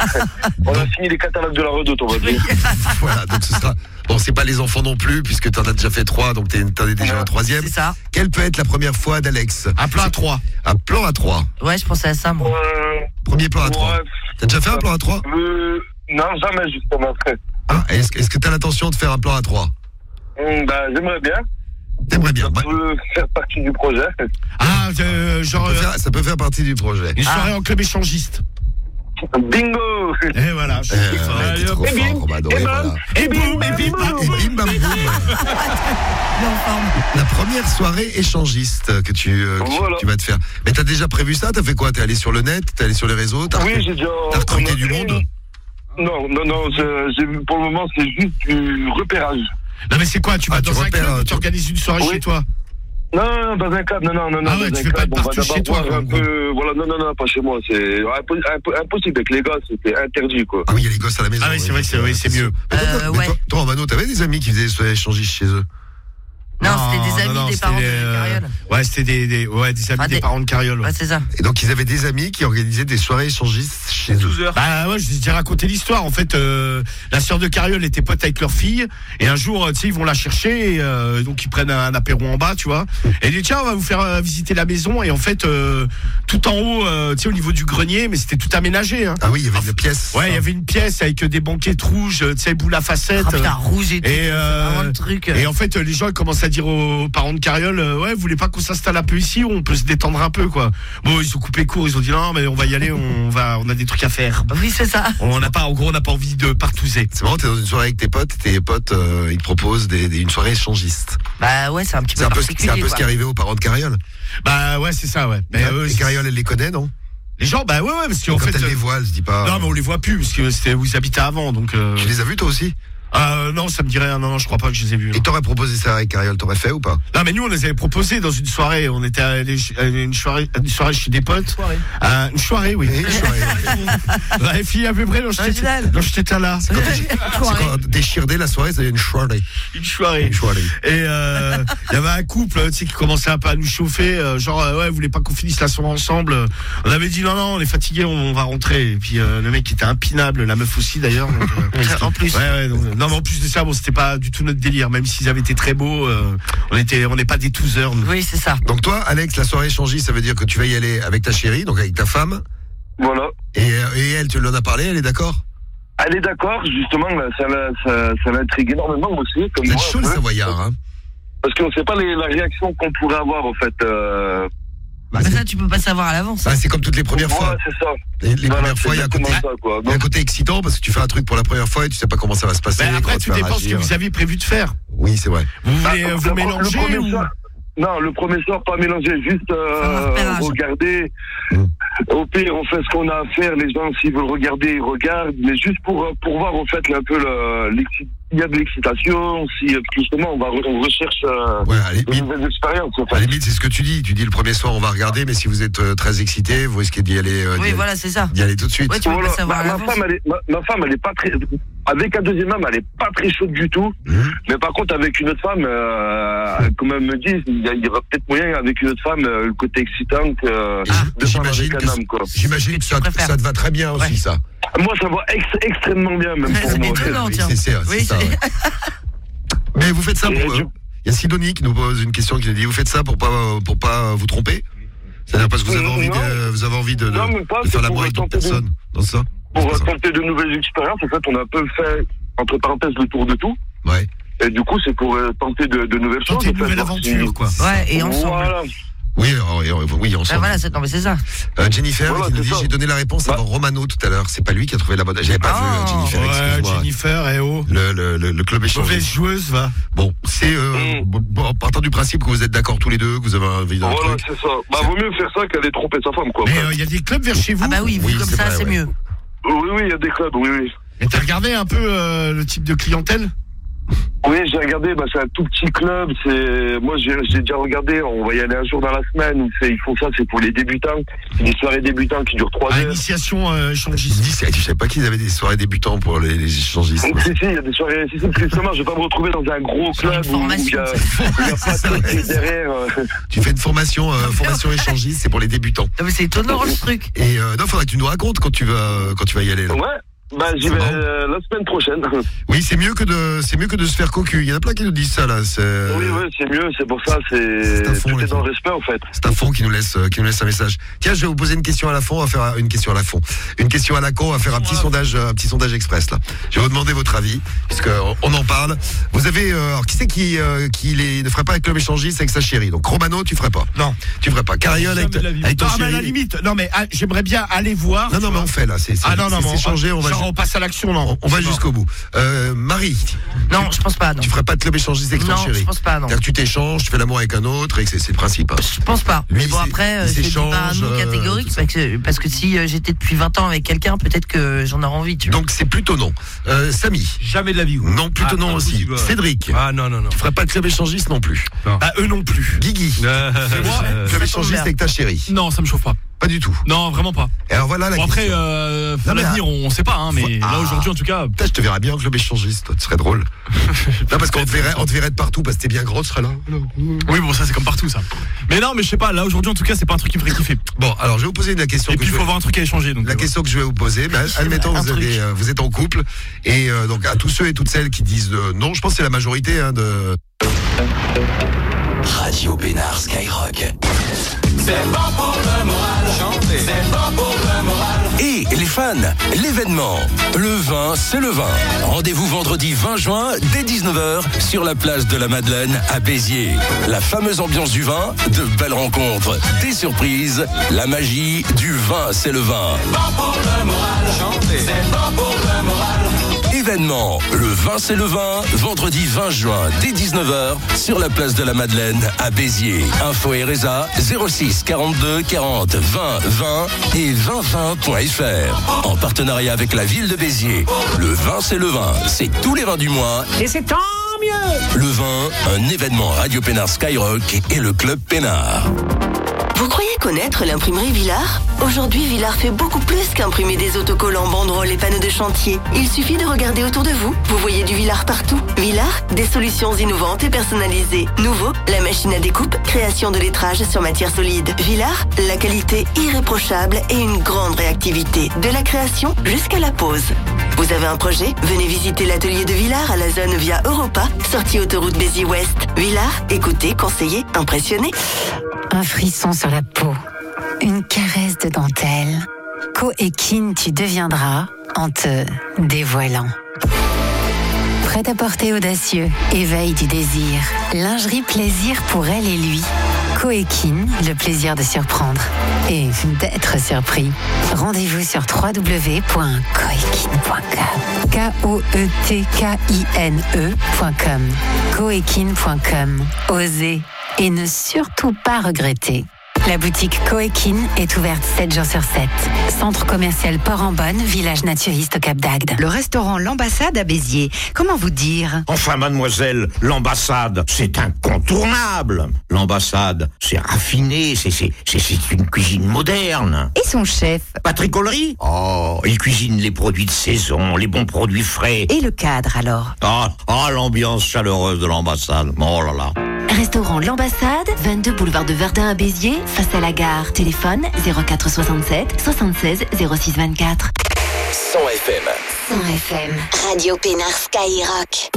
On a fini les catalogues de la redoute, on va dire. Voilà, donc ce sera. Bon, c'est pas les enfants non plus, puisque t'en as déjà fait trois, donc t'en es déjà un troisième. C'est ça. Quelle peut être la première fois d'Alex? Un plan à trois. Un plan à trois. Ouais, je pensais à ça, moi. Euh, Premier plan à trois. Ouais. T'as déjà fait un plan à trois? euh, Non, jamais, justement. Ah, est-ce, est-ce que t'as l'intention de faire un plan à trois? Mmh, bah, j'aimerais bien. T'aimerais bien. Ça peut faire partie du projet. Ah, euh, genre. Ça peut, faire, ça peut faire partie du projet. Une soirée ah. en club échangiste. Bingo! Et voilà. Je euh, fort. Ouais, t'es trop et fort, bim, Romano, et, et voilà. Et boum, et bim, Et bim, bam, boum. La première soirée échangiste que tu, euh, que voilà. tu, tu vas te faire. Mais t'as déjà prévu ça? T'as fait quoi? T'es allé sur le net? T'es allé sur les réseaux? T'as oui, j'ai déjà. T'as recruté du monde? Non, non, non, c'est, c'est, pour le moment, c'est juste du repérage. Non, mais c'est quoi? Tu vas ah, dans tu un repères, club ou tu organises une soirée oui. chez toi? Non, non, non, dans un club, non, non, non. Ah ouais, tu fais pas de partout chez toi, un peu, voilà, non, non, non, pas chez moi, c'est impossible avec les gosses, c'était interdit, quoi. Ah oui, il y a les gosses à la maison. Ah oui, c'est vrai, c'est, oui, c'est mieux. Euh, mais toi, ouais. toi, toi, Romano, t'avais des amis qui faisaient des soirées échangistes chez eux? Non, non, c'était des amis non, non, des parents des, de Carriole. Euh, ouais, c'était des, des, ouais, des amis enfin, des, des parents de Carriole. Ouais, ouais c'est ça. Et donc, ils avaient des amis qui organisaient des soirées échangistes chez eux. Heures. Bah ouais, je vais te raconter l'histoire. En fait, euh, la sœur de Carriole était pote avec leur fille. Et un jour, tu sais, ils vont la chercher. Et, euh, donc, ils prennent un, un apéro en bas, tu vois. Et ils disent, tiens, on va vous faire euh, visiter la maison. Et en fait, euh, tout en haut, euh, tu sais, au niveau du grenier, mais c'était tout aménagé. Hein. Ah oui, il y avait une pièce. Ouais, il y avait une pièce avec des banquettes rouges, tu sais, boule à facettes. Oh putain, rouge et tout. Et, euh, le truc. Et en fait, les gens ils commencent à dire aux parents de Carriole, euh, ouais, vous voulez pas qu'on s'installe un peu ici, où on peut se détendre un peu, quoi. Bon, ils ont coupé court, ils ont dit non, mais on va y aller, on va, on a des trucs à faire. Oui, c'est ça. On n'a pas, en gros, on n'a pas envie de partouzer. C'est marrant, t'es dans une soirée avec tes potes, tes potes, euh, ils te proposent des, des, une soirée échangiste. Bah ouais, c'est un petit peu c'est un peu, particulier. C'est un peu quoi. ce qui est arrivé aux parents de Carriole. Bah ouais, c'est ça, ouais. Mais eux, les Carriole, elle les connaît, non? Les gens, bah ouais, ouais, parce qu'en fait. Quand elle les voit, elle se dit pas. Non, mais on les voit plus, parce que c'était où ils habitaient avant, donc. Euh... Tu les as vus, toi aussi? Euh, non, ça me dirait rien. Non, non, je crois pas que je les ai vus. Et t'aurais proposé ça avec Cariole, t'aurais fait ou pas? Non, mais nous, on les avait proposés dans une soirée. On était allé à une soirée, une soirée chez des potes. Une soirée. Euh, une soirée, oui. Une soirée. La fille à peu près, non, j'étais là. C'est quand t'es chirdé la soirée, c'est une soirée. Une soirée. Une soirée. Et euh, il y avait un couple, tu sais, qui commençait un peu à nous chauffer. Euh, genre, euh, ouais, vous voulez pas qu'on finisse la soirée ensemble? On avait dit non, non, on est fatigué, on va rentrer. Et puis euh, le mec était impinable, la meuf aussi d'ailleurs. Donc, euh, en plus. Ouais, ouais, donc, non, mais en plus de ça, bon, c'était pas du tout notre délire. Même s'ils avaient été très beaux, euh, on était, on n'est pas des toozers. Nous. Oui, c'est ça. Donc toi, Alex, la soirée échangiste, ça veut dire que tu vas y aller avec ta chérie, donc avec ta femme. Voilà. Et, et elle, tu l'en as parlé, elle est d'accord? Elle est d'accord, justement, ça, ça, ça l'intrigue énormément aussi. Comme vous êtes moi, chaud, le Savoyard, hein? Parce qu'on ne sait pas les, la réaction qu'on pourrait avoir, en fait. Euh... Bah, ça, tu peux pas savoir à l'avance. Bah, c'est comme toutes les premières fois. Ouais, c'est ça. Les, les voilà, premières fois, il y a un côté, ça, quoi. il y a un côté excitant parce que tu fais un truc pour la première fois et tu sais pas comment ça va se passer. Mais après, tout dépend ce que vous aviez prévu de faire. Oui, c'est vrai. Vous bah, voulez vous mélanger ou... soir, non, le premier soir, pas mélanger, juste euh, regarder. Mmh. Au pire, on fait ce qu'on a à faire. Les gens, s'ils veulent regarder, ils regardent. Mais juste pour, pour voir, en fait, un peu le, il y a de l'excitation. Si, justement, on, va, on recherche euh, ouais, à de nouvelles expériences. En fait. À la limite, c'est ce que tu dis. Tu dis le premier soir, on va regarder, mais si vous êtes euh, très excité, vous risquez d'y aller. Euh, oui, voilà, c'est ça. D'y aller tout de suite. Ouais, tu peux voilà, pas savoir ma, ma, femme, elle est, ma, ma femme, elle est pas très. Avec un deuxième homme, elle est pas très chaude du tout. Mmh. Mais par contre, avec une autre femme, euh, comme elle me dit, il y, y aura peut-être moyen avec une autre femme, euh, le côté excitant que ah, de j'imagine avec un homme, quoi. J'imagine que, que ça, ça te va très bien aussi, ouais. ça. Moi, ça va ex- extrêmement bien, même pour moi. Étonnant, oui, c'est, c'est, c'est oui, ça. Ouais. Mais vous faites ça pour. Il y a Sidonie qui nous pose une question qui nous dit vous faites ça pour pas pour pas vous tromper? C'est-à-dire parce que vous avez envie de vous avez envie de, non, de, pas, de faire l'amour avec d'autres personnes de... dans ça? Pour euh, tenter de nouvelles expériences, en fait, on a un peu fait, entre parenthèses, le tour de tout. Ouais. Et du coup, c'est pour euh, tenter de, de nouvelles choses. Tenter de nouvelles aventures, si... quoi. Ouais, et ensemble. Voilà. Oui, alors, oui, ensemble. Ah, voilà, c'est, non, mais c'est ça. Euh, Jennifer, voilà, qui nous dit, j'ai donné la réponse bah. avant Romano tout à l'heure. C'est pas lui qui a trouvé la bonne. J'avais pas oh. vu euh, Jennifer. Ouais, excuse-moi. Jennifer, eh oh. Le, le, le, le club échangiste. Mauvaise joueuse, va. Bon, c'est, euh, mm. bon, partant du principe que vous êtes d'accord tous les deux, que vous avez envie d'un Voilà, truc. c'est ça. Bah, vaut mieux faire ça qu'aller tromper sa femme, quoi. Mais il euh, y a des clubs vers chez vous. Ah, bah oui, vu oui, comme ça, vrai, c'est ouais. mieux. Oui, oui, il y a des clubs, oui, oui. Et t'as regardé un peu euh, le type de clientèle? Oui, j'ai regardé, bah, c'est un tout petit club, c'est, moi, j'ai, j'ai déjà regardé, on va y aller un jour dans la semaine, où c'est, ils font ça, c'est pour les débutants, des soirées débutants qui durent trois ah, heures. Initiation, euh, échangiste. Je savais pas qu'ils avaient des soirées débutants pour les, les échangistes. Si, si, il y a des soirées, si, si, justement, je vais pas me retrouver dans un gros club où il y a, il y a pas de truc derrière. Tu fais une formation, euh, formation échangiste, c'est pour les débutants. Non, mais c'est étonnant, le truc. Et, euh, non, faudrait que tu nous racontes quand tu vas, quand tu vas y aller, là. Ouais. Bah, j'y vais euh, la semaine prochaine. Oui, c'est mieux que de, c'est mieux que de se faire cocu. Il y en a plein qui nous disent ça, là. C'est... Oui, oui, c'est mieux. C'est pour ça, c'est, c'est un fond, tout est dans le respect, en fait. C'est un fond qui nous laisse, qui nous laisse un message. Tiens, je vais vous poser une question à la fond. On va faire une question à la fond. Une question à la con. On va faire un petit ouais. sondage, un petit sondage express, là. Je vais vous demander votre avis, puisque on en parle. Vous avez, euh, alors, qui c'est qui, euh, qui les, ne ferait pas avec club échangiste avec sa chérie? Donc, Romano, tu ferais pas. Non. Tu ferais pas. Cariole avec, avec ton non, chéri. mais à la limite. Non, mais ah, j'aimerais bien aller voir. Non, non, mais on fait, là. C'est, c'est, ah, non, non, c'est, non, c'est changé. On va, genre, on passe à l'action. Non, on, on va jusqu'au bout. Euh, Marie. Non, je pense pas. Non. Tu ferais pas de club échangiste avec non, ton chéri? Non, je pense pas. Non. C'est-à-dire que tu t'échanges, tu fais l'amour avec un autre et que c'est, c'est le principe. Hein. Je pense pas. Lui, mais bon après, c'est pas un nom catégorique euh, parce que parce que si euh, j'étais depuis vingt ans avec quelqu'un, peut-être que j'en aurais envie. Tu vois. Donc c'est plutôt non. Euh, Samy. Jamais de la vie. Ou... Non, plutôt ah, non aussi. Possible. Cédric. Ah non non non. Tu ferais pas de club échangiste non plus. Non. Ah eux non plus. Guigui. Euh, c'est moi. Euh, club échangiste avec ta chérie. Non, ça me chauffe pas. Pas du tout. Non, vraiment pas. Et alors voilà la bon, question. Après, euh, pour non, l'avenir, on sait pas, hein, mais ah, là aujourd'hui en tout cas. Peut-être je te verrais bien en club échangiste, toi, tu serais drôle. Non, parce qu'on te verrait, on te verrait de partout, parce que t'es bien gros, tu serais là. Oui, bon, ça c'est comme partout ça. Mais non, mais je sais pas, là aujourd'hui en tout cas, c'est pas un truc qui me ferait kiffer. Bon, alors je vais vous poser une question. Et puis il faut vais... avoir un truc à échanger. Donc la euh, question que je vais vous poser, bah, admettons vous, avez, euh, vous êtes en couple, et euh, donc à tous ceux et toutes celles qui disent euh, non, je pense que c'est la majorité hein, de. Radio Pénard Skyrock. C'est bon pour le moral, chanter. C'est bon pour le moral. Et les fans, l'événement. Le vin, c'est le vin. Rendez-vous vendredi vingt juin dès dix-neuf heures sur la place de la Madeleine à Béziers. La fameuse ambiance du vin, de belles rencontres, des surprises, la magie du vin, c'est le vin. C'est bon pour le moral, chanter. C'est bon pour le moral. événement. Le vingt c'est le vingt, vendredi vingt juin, dès dix-neuf heures, sur la place de la Madeleine à Béziers. Info et résa zéro six quarante-deux quarante vingt vingt et vingt vingt point f r. En partenariat avec la ville de Béziers. Le vingt c'est le vingt, c'est tous les vingt du mois. Et c'est tant mieux. Le vingt, un événement Radio Pénard Skyrock et le Club Pénard. Vous croyez connaître l'imprimerie Villard ? Aujourd'hui, Villard fait beaucoup plus qu'imprimer des autocollants, banderoles et panneaux de chantier. Il suffit de regarder autour de vous. Vous voyez du Villard partout. Villard, des solutions innovantes et personnalisées. Nouveau, la machine à découpe, création de lettrage sur matière solide. Villard, la qualité irréprochable et une grande réactivité. De la création jusqu'à la pose. Vous avez un projet ? Venez visiter l'atelier de Villard à la zone via Europa, sortie autoroute Béziers-Ouest. Villard, écoutez, conseillez, impressionnez. Un frisson sur la peau, une caresse de dentelle. Coéquine, tu deviendras en te dévoilant. Prêt-à-porter audacieux, éveil du désir. Lingerie plaisir pour elle et lui. Coéquine, le plaisir de surprendre et d'être surpris. Rendez-vous sur w w w point coéquine point com. K O E T K I N E point com. coéquine point com. Osez et ne surtout pas regretter. La boutique Coéquine est ouverte sept jours sur sept. Centre commercial Port-en-Bonne, village naturiste au Cap d'Agde. Le restaurant L'Ambassade à Béziers. Comment vous dire ? Enfin, mademoiselle, l'ambassade, c'est incontournable. L'ambassade, c'est raffiné, c'est, c'est, c'est, c'est une cuisine moderne. Et son chef ? Patrick Ollery ? Oh, il cuisine les produits de saison, les bons produits frais. Et le cadre, alors ? Ah, ah l'ambiance chaleureuse de l'ambassade. Oh là là. Restaurant L'Ambassade, vingt-deux boulevard de Verdun à Béziers, face à la gare. Téléphone zéro quatre soixante-sept soixante-seize zéro six vingt-quatre. cent F M. cent F M. Radio Pénard Skyrock.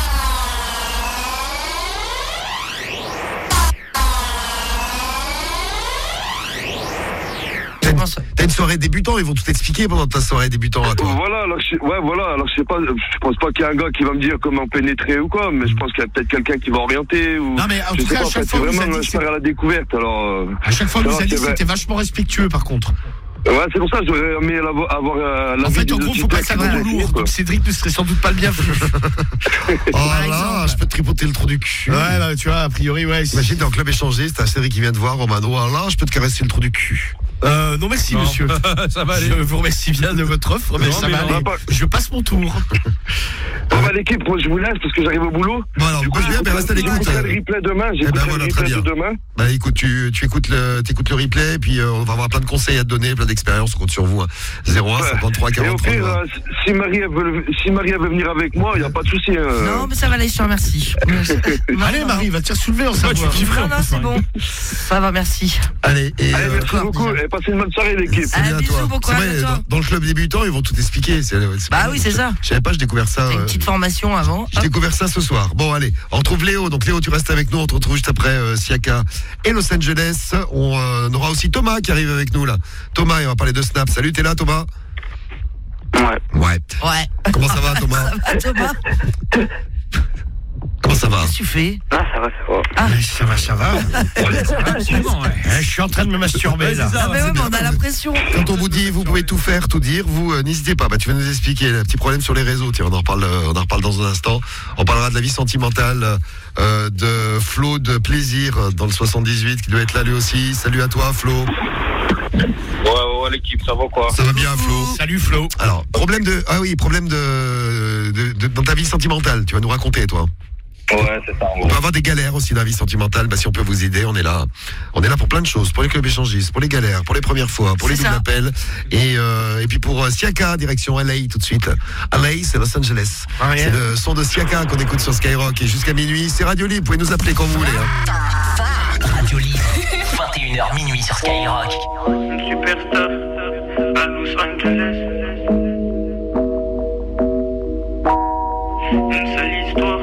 T'as une soirée débutant, ils vont tout expliquer pendant ta soirée débutant à toi. Voilà, alors je, ouais, voilà, alors je sais pas, je pense pas qu'il y a un gars qui va me dire comment pénétrer ou quoi, mais je pense qu'il y a peut-être quelqu'un qui va orienter ou. Non mais en tout cas, à chaque fois, c'est vraiment je pars à la découverte, alors. Euh, à chaque fois, vous avez dit c'était vachement respectueux, par contre. Ouais, c'est pour ça que j'aurais aimé avoir, avoir euh, la. En fait, en gros, faut pas que ça soit lourd, donc Cédric ne serait sans doute pas le bienvenu. Oh là, je peux te tripoter le trou du cul. Ouais, bah, tu vois, a priori, ouais. Imagine, t'es en club échangé, c'est un Cédric qui vient te voir, Romano. Oh là, je peux te caresser le trou du cul. Euh, non merci non. Monsieur. Ça va aller. Je vous remercie bien de votre offre, mais non, ça mais va aller. Pas... Je passe mon tour. Bon bah l'équipe, moi je vous laisse parce que j'arrive au boulot. Bon alors, bouge bien, mais reste à l'écoute. J'écouterai le replay demain, j'écouterai eh ben voilà, le replay de demain. Bah écoute, tu, tu écoutes le, t'écoutes le replay, et puis euh, on va avoir plein de conseils à te donner, plein d'expériences, on compte sur vous. Hein. zéro un cinquante-trois quarante-trois. Et au pire, euh, si Marie elle veut, si Marie elle veut venir avec moi, il n'y a pas de souci. Euh... Non mais ça va aller, je te remercie. Allez Marie, va te faire soulever en savoir. Non non c'est bon. Ça va, merci. Allez, et Allez, merci beaucoup, et passez une bonne soirée l'équipe. C'est bien toi. C'est vrai, dans, dans le club débutant, ils vont tout expliquer. C'est, c'est bah oui, c'est ça. Je savais pas, j'ai découvert ça. C'est une petite formation avant. J'ai découvert ça ce soir. Bon, allez, on retrouve Léo. Donc Léo, tu restes avec nous. On te retrouve juste après euh, Siaka et Los Angeles. On, euh, on aura aussi Thomas qui arrive avec nous là. Thomas, il va parler de Snap. Salut, t'es là, Thomas ? Ouais. Ouais. Ouais. Comment ça va, Thomas ? Ça va, Thomas ? Comment ça va ? Qu'est-ce que tu fais ? Ah, ça va, ça va. Ah, ça va, ça va. Ouais, ça va absolument, ouais. Je suis en train de me masturber, ouais, là. Ça, ah, mais ouais, mais on a l'impression. Quand on vous dit, vous pouvez tout faire, tout dire, vous, euh, n'hésitez pas. Bah, tu vas nous expliquer le petit problème sur les réseaux. Tiens, on en reparle, euh, on en reparle dans un instant. On parlera de la vie sentimentale euh, de Flo de Plaisir euh, dans le soixante-dix-huit, qui doit être là lui aussi. Salut à toi, Flo. Ouais, ouais, l'équipe, ça va quoi ? Ça va bien, Flo. Salut, Flo. Alors, problème de, ah oui, problème de, de, de dans ta vie sentimentale. Tu vas nous raconter, toi. Ouais, c'est ça. On peut avoir des galères aussi dans la vie sentimentale. Bah, si on peut vous aider, on est là. On est là pour plein de choses. Pour les clubs échangistes, pour les galères, pour les premières fois, pour les doubles appels. Et, euh, et puis pour euh, Siaka, direction L A tout de suite. L A, c'est Los Angeles. Ah, c'est le son de Siaka qu'on écoute sur Skyrock. Et jusqu'à minuit, c'est Radio Libre. Vous pouvez nous appeler quand vous voulez. Hein. Radio Libre, vingt et une heures minuit sur Skyrock. Une superstar à Los Angeles. Une seule histoire.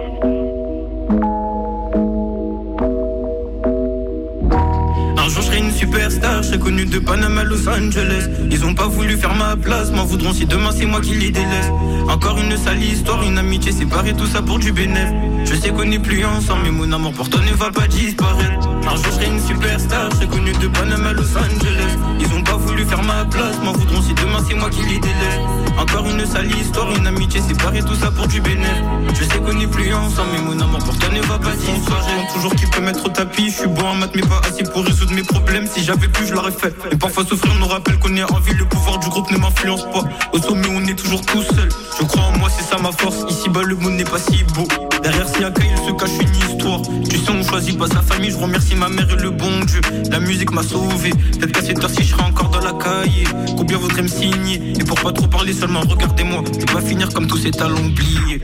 Un jour je serai une superstar, je serai connu de Panama à Los Angeles. Ils ont pas voulu faire ma place, m'en voudront si demain c'est moi qui les délaisse. Encore une sale histoire, une amitié séparée, tout ça pour du bénéf. Je sais qu'on n'est plus ensemble, mais mon amour pour toi ne va pas disparaître. Un jour je serai une superstar, je serai connu de Panama à Los Angeles. Ils ont pas voulu faire ma place, m'en voudront si demain c'est moi qui les délève. Encore une sale histoire, une amitié séparée, tout ça pour du bénéf. Je sais qu'on n'est plus ensemble, mais mon amour pour toi ne va pas disparaître. Toujours qui peut mettre au tapis, je suis bon en maths mais pas assez pour résoudre mes problèmes. Si j'avais pu je l'aurais fait, et parfois souffrir nous rappelle qu'on est en vie. Le pouvoir du groupe ne m'influence pas, au sommet on est toujours tout seul. Je crois en moi, c'est ça ma force, ici bas le monde n'est pas si beau. Derrière si accueil il se cache une histoire. Tu sais on choisit pas sa famille, je remercie ma mère et le bon Dieu. La musique m'a sauvé, peut-être qu'à cette heure-ci je serai encore dans la cahier. Combien voudrait me signer, et pour pas trop parler seulement regardez-moi. Je vais pas finir comme tous ces talents oubliés.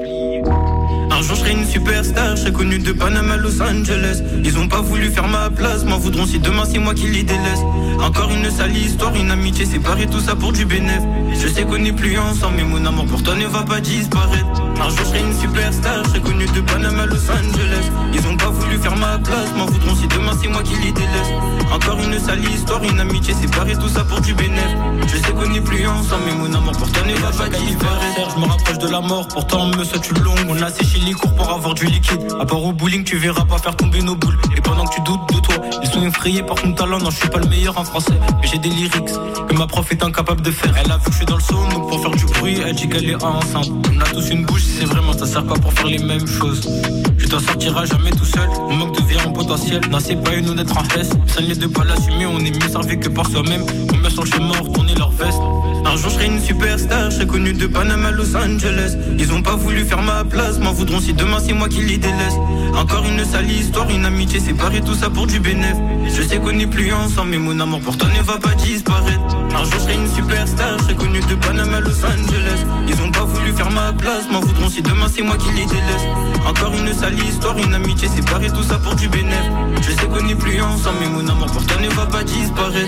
Un jour je serai une superstar, je serai connu de Panama à Los Angeles. Ils ont pas voulu faire ma place, m'en voudront si demain c'est moi qui les délaisse. Encore une sale histoire, une amitié séparée, tout ça pour du bénéf. Je sais qu'on n'est plus ensemble, mais mon amour pour toi ne va pas disparaître. Un jour je serai une superstar, je serai connu de Panama à Los Angeles. Ils ont pas voulu faire ma place, m'en voudront si demain c'est moi qui les délaisse. Encore une sale histoire, une amitié séparée, tout ça pour du bénéf. Je sais qu'on n'est plus ensemble, mais mon amour pour toi ne va pas disparaître. Je me rapproche de la mort, pourtant me souhaite une longue. On a séché les cours pour avoir du liquide. À part au bowling, tu verras pas faire tomber nos boules. Et pendant que tu doutes de toi, ils sont effrayés par ton talent. Non, je suis pas le meilleur en français, mais j'ai des lyrics que ma prof est incapable de faire. Elle a vu que je suis dans le son, donc pour faire du bruit, elle dit qu'elle est enceinte. On a tous une bouche, c'est vraiment ça sert pas pour faire les mêmes choses. Tu t'en sortiras jamais tout seul, on manque de vie en potentiel. Non, c'est pas une honnête en S, ça n'est de pas l'assumer. On est mieux servi que par soi-même. Combien sont le chemin, retourner leur veste. Un jour je serai une superstar, je serai connu de Panama à Los Angeles. Ils ont pas voulu faire ma place, m'en voudront si demain c'est moi qui les délaisse. Encore une sale histoire, une amitié séparée, tout ça pour du bénéf. Je sais qu'on n'est plus ensemble, mais mon amour pour toi ne va pas disparaître. Un jour je serai une superstar, je serai connu de Panama à Los Angeles. Ils ont pas voulu faire ma place, m'en voudront si demain c'est moi qui les délaisse. Encore une sale histoire, une amitié séparée, tout ça pour du bénéf. Je sais qu'on n'est plus ensemble, mais mon amour pour toi ne va pas disparaître.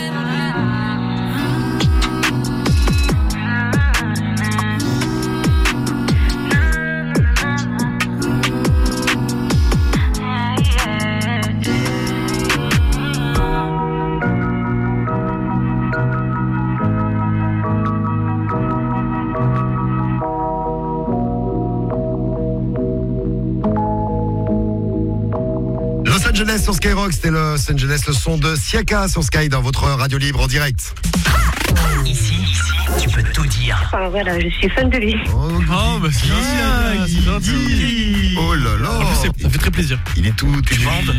Los Angeles sur Skyrock, c'était Los Angeles, le son de Siaka sur Sky dans votre radio libre en direct. Ici, ici, tu peux tout dire. Enfin voilà, je suis fan de lui. Oh, oh bah c'est gentil, c'est gentil. Oh là là. En plus, ça fait très plaisir. Il est tout, tu bandes.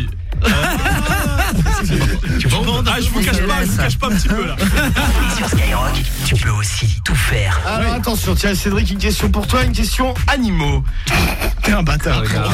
Tu bandes. Ah, je vous cache pas, je vous cache pas un petit peu là. Sur Skyrock, tu peux aussi tout faire. Alors attention, tiens Cédric, une question pour toi, une question animaux. T'es un bâtard, regarde.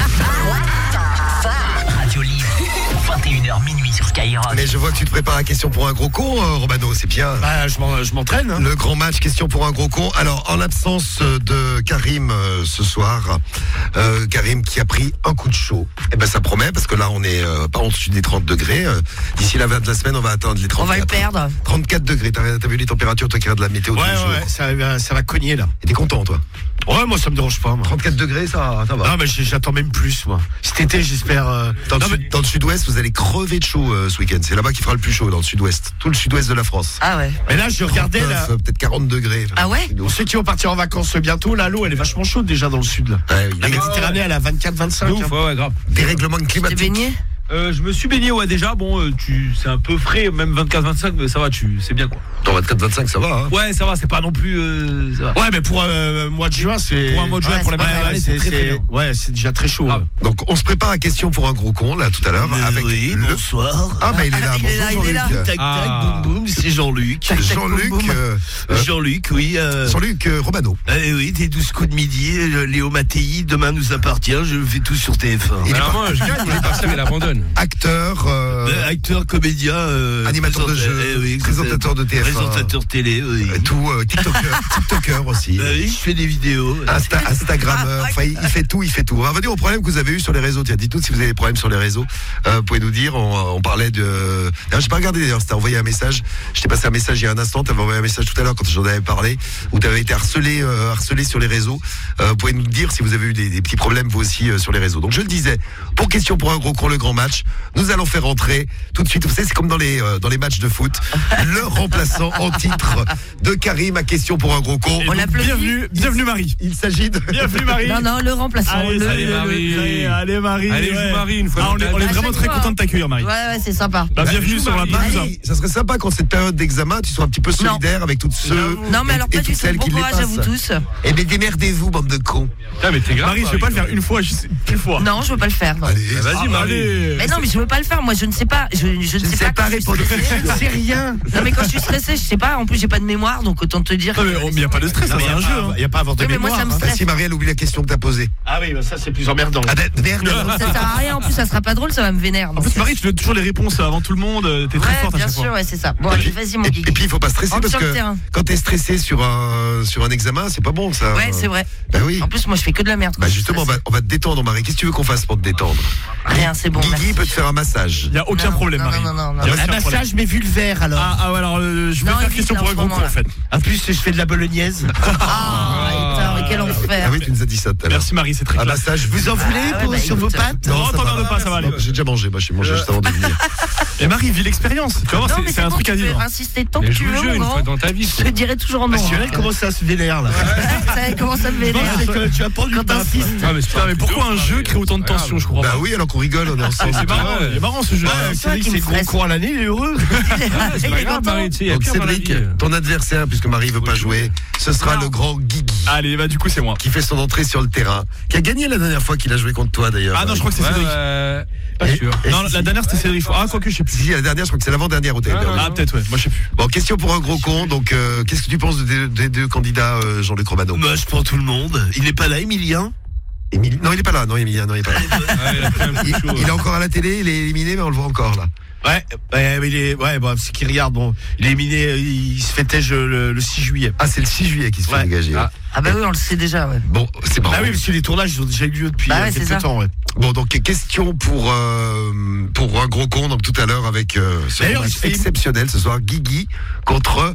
Radio Libre, vingt et une heures minuit sur Skyrock. Mais je vois que tu te prépares à question pour un gros con, euh, Romano, c'est bien. Bah, je m'entraîne. Hein. Le grand match, question pour un gros con. Alors, en l'absence de Karim euh, ce soir, euh, Karim qui a pris un coup de chaud, eh ben ça promet, parce que là, on est euh, pas en dessus des trente degrés. Euh, D'ici la fin de la semaine, on va atteindre les trente-quatre. On va le perdre. trente-quatre degrés. T'as as vu les températures, toi qui regardes la météo ouais, tous les jours. Ouais, ça, va, ça va cogner là. Et t'es content, toi? Ouais, moi ça me dérange pas. Moi. trente-quatre degrés, ça, ça va. Non, mais j'attends même plus, moi. Cet été, j'espère. Euh... Dans, non, le mais... dans le sud-ouest, vous allez crever de chaud euh, ce week-end. C'est là-bas qu'il fera le plus chaud, dans le sud-ouest. Tout le sud-ouest de la France. Ah ouais. Mais là, je regardais là. Peut-être quarante degrés. Ah ouais. Pour ceux qui vont partir en vacances bientôt, là, l'eau, elle est vachement chaude déjà dans le sud. Là. Ouais, la Méditerranée, elle a vingt-quatre vingt-cinq. Ouf, ouais, ouais, grave. Des règlements climatiques. T'es baigné? Euh, je me suis baigné, ouais, déjà. Bon, euh, tu, c'est un peu frais, même vingt-quatre vingt-cinq, mais ça va, tu, c'est bien quoi. Dans vingt-quatre vingt-cinq, ça va, hein. Ouais, ça va, c'est pas non plus. Euh, ça va. Ouais, mais pour euh, mois de juin, c'est. Pour un mois de juin, ouais, pour la ouais, ouais, c'est, c'est, ouais, c'est déjà très chaud. Hein. Donc, on se prépare à question pour un gros con, là, tout à l'heure. Euh, avec oui, le... bonsoir. Ah, bah, il est là, il est là, bonjour, il est là. Jean-Luc. Tac, tac, Ah. boum, boum, c'est Jean-Luc. Jean-Luc. Euh, Jean-Luc, oui. Euh... Jean-Luc euh, Romano. Euh, oui, tes douze coups de midi, euh, Léo Mattei, demain nous appartient, je fais tout sur T F un. Il est Alors pas- moi, je gagne, il est parti, il abandonne. Acteur. euh, Euh, acteur, comédien, euh, Animateur de présenta- jeu, eh oui, présentateur de T F un. présentateur télé, oui. euh, tout, euh, TikToker, TikToker aussi. Bah oui, je fais des vidéos. Insta, Instagrammeur, enfin il, il fait tout, il fait tout. On va revenir aux problèmes que vous avez eu sur les réseaux. Tiens, dites-nous si vous avez des problèmes sur les réseaux. Euh, vous pouvez nous dire. On, on parlait de. D'ailleurs, j'ai pas regardé d'ailleurs. C'était envoyé un message. Je t'ai passé un message il y a un instant. T'avais envoyé un message tout à l'heure quand j'en avais parlé, où t'avais été harcelé, euh, harcelé sur les réseaux. Euh, vous pouvez nous dire si vous avez eu des, des petits problèmes vous aussi euh, sur les réseaux. Donc je le disais. Pour question pour un gros con, le grand match, nous allons faire entrer tout de suite. Vous savez, c'est comme dans les euh, dans les matchs de foot. Le remplaçant en titre de Karim à question pour un gros con. On l'applaudit. Bienvenue, bienvenue Marie. Il s'agit de. Bienvenue Marie. Non, non, le remplaçant. Allez, le, allez, le- Marie. le- Allez, Allez Marie. Allez, ouais. joue Marie une fois. Ah, on, est, on est vraiment très content de t'accueillir Marie. Ouais, ouais, c'est sympa. Bah, bienvenue sur la pelouse. Ça serait sympa qu'en cette période d'examen, tu sois un petit peu solidaire non. avec toutes ceux non, mais alors et, pas et du toutes tout. celles Bon qui les courage à vous passent. tous. Eh bien, démerdez-vous, bande de cons. Ah, mais t'es grave. Marie, je vais pas le faire une fois, juste une fois. Non, je veux pas le faire. Non. Allez, vas-y, Marie. Mais non, mais je veux pas le faire. Moi, je ne sais pas. Je, je ne je sais, sais pas. pas répondre. C'est rien. Non, mais quand je suis stressé, je sais pas. En plus, j'ai pas de mémoire, donc autant te dire. Non, mais il y a pas de stress, c'est un jeu. Il y a pas à avoir de Oui, mais moi, mémoire. ça me hein. stresse. Si Marielle oublie la question que t'as posée. Ah oui, bah ça c'est plus emmerdant. Ah ben, merde. Ça sert à rien. En plus, ça sera pas drôle. Ça va me vénère. En plus, Marie, tu donnes toujours les réponses avant tout le monde. T'es très Ouais, forte à bien chaque sûr, fois. ouais, c'est ça. Bon, allez, vas-y, mon Et, geek. et puis il faut pas stresser Rentre parce sur le que terrain. quand t'es stressé sur un sur un examen, c'est pas bon ça. Ouais, c'est vrai. Bah oui. En plus, moi, je fais que de la merde. Bah justement, on va, on va te détendre, Marie. Qu'est-ce que tu veux qu'on fasse pour te détendre? Rien, c'est bon. Guigui merci. peut te faire un massage. Il y a aucun Non, problème, non, Marie. non, non, non, Y a non. aucun Un problème. massage mais vulvaire alors. Ah, ah ouais, alors euh, je vais Non, faire évite, question là, pour en un ce gros coup moment, en fait. En plus je fais de la bolognaise. Ah, putain, mais quel enfer. Ah oui, tu nous as dit ça tout à l'heure. Merci Marie, c'est très Un clair. massage. Vous en voulez Ah ouais, pour- bah, sur vos écoute. pattes? Non, ça t'en va. garde pas, ça va aller. J'ai déjà mangé, moi j'ai mangé juste avant de venir. Et Marie, vis l'expérience. Tu vas voir, Non, c'est- mais c'est c'est un bon, truc tu à peux vivre. insister tant Mais que tu joue veux, le jeu mon une grand. fois dans ta vie. Je te dirai toujours non. Ah, Cyril commence à se vénère là. Ça commence à me Je pense vénérer. que tu vas prendre une t'insistes. Ah, mais putain, mais pourquoi un jeu crée autant de tension, je comprends Bah pas. oui, alors qu'on rigole, on est ensemble. C'est marrant, il est marrant ce jeu. Ouais, c'est ça Cédric qui me c'est gros stresse. con à l'année, il est heureux. C'est Il pas est grave, content. Marie, tu sais, il y a Donc pire dans la Cédric, vie. ton adversaire, puisque Marie veut pas jouer, ce sera Non. le grand Guigui. Allez, bah du coup, c'est moi. Qui fait son entrée sur le terrain, qui a gagné la dernière fois qu'il a joué contre toi d'ailleurs. Ah non, je crois que c'est Ouais, Cédric. ouais, pas Et- sûr. et Non, si, la si. dernière c'était Cédric. Ah, quoique, je sais plus. Si, la dernière, je crois que c'est l'avant-dernière où t'avais Ah, perdu. non, Ah, peut-être, ouais. Moi, je sais plus. Bon, question pour un gros con. Donc, euh, qu'est-ce que tu penses des des deux candidats, euh, Jean-Luc Romano? Moi je prends tout le monde. Il n'est pas là, Emilien. Émile- Non, il est pas là. Non, Emilien, non, il est pas là. Ah, il a pris un coup Il, chaud. il est encore à la télé, il est éliminé, mais on le voit encore là. Ouais, ouais, mais il est, ouais, bon, c'est qu'il regarde, bon, il est miné, il se fait têche le, le six juillet. Ah, c'est le six juillet qui se fait Ouais. dégager. Ah. Ah bah oui, on le sait déjà, ouais. Bon, c'est marrant. Ah oui, parce que les tournages, ils ont déjà eu lieu depuis Bah euh, ouais, c'est quelques ça. temps, ouais. Bon, donc question pour euh, pour un gros con, donc tout à l'heure avec euh, ce D'ailleurs, match il se fait- exceptionnel ce soir, Guigui contre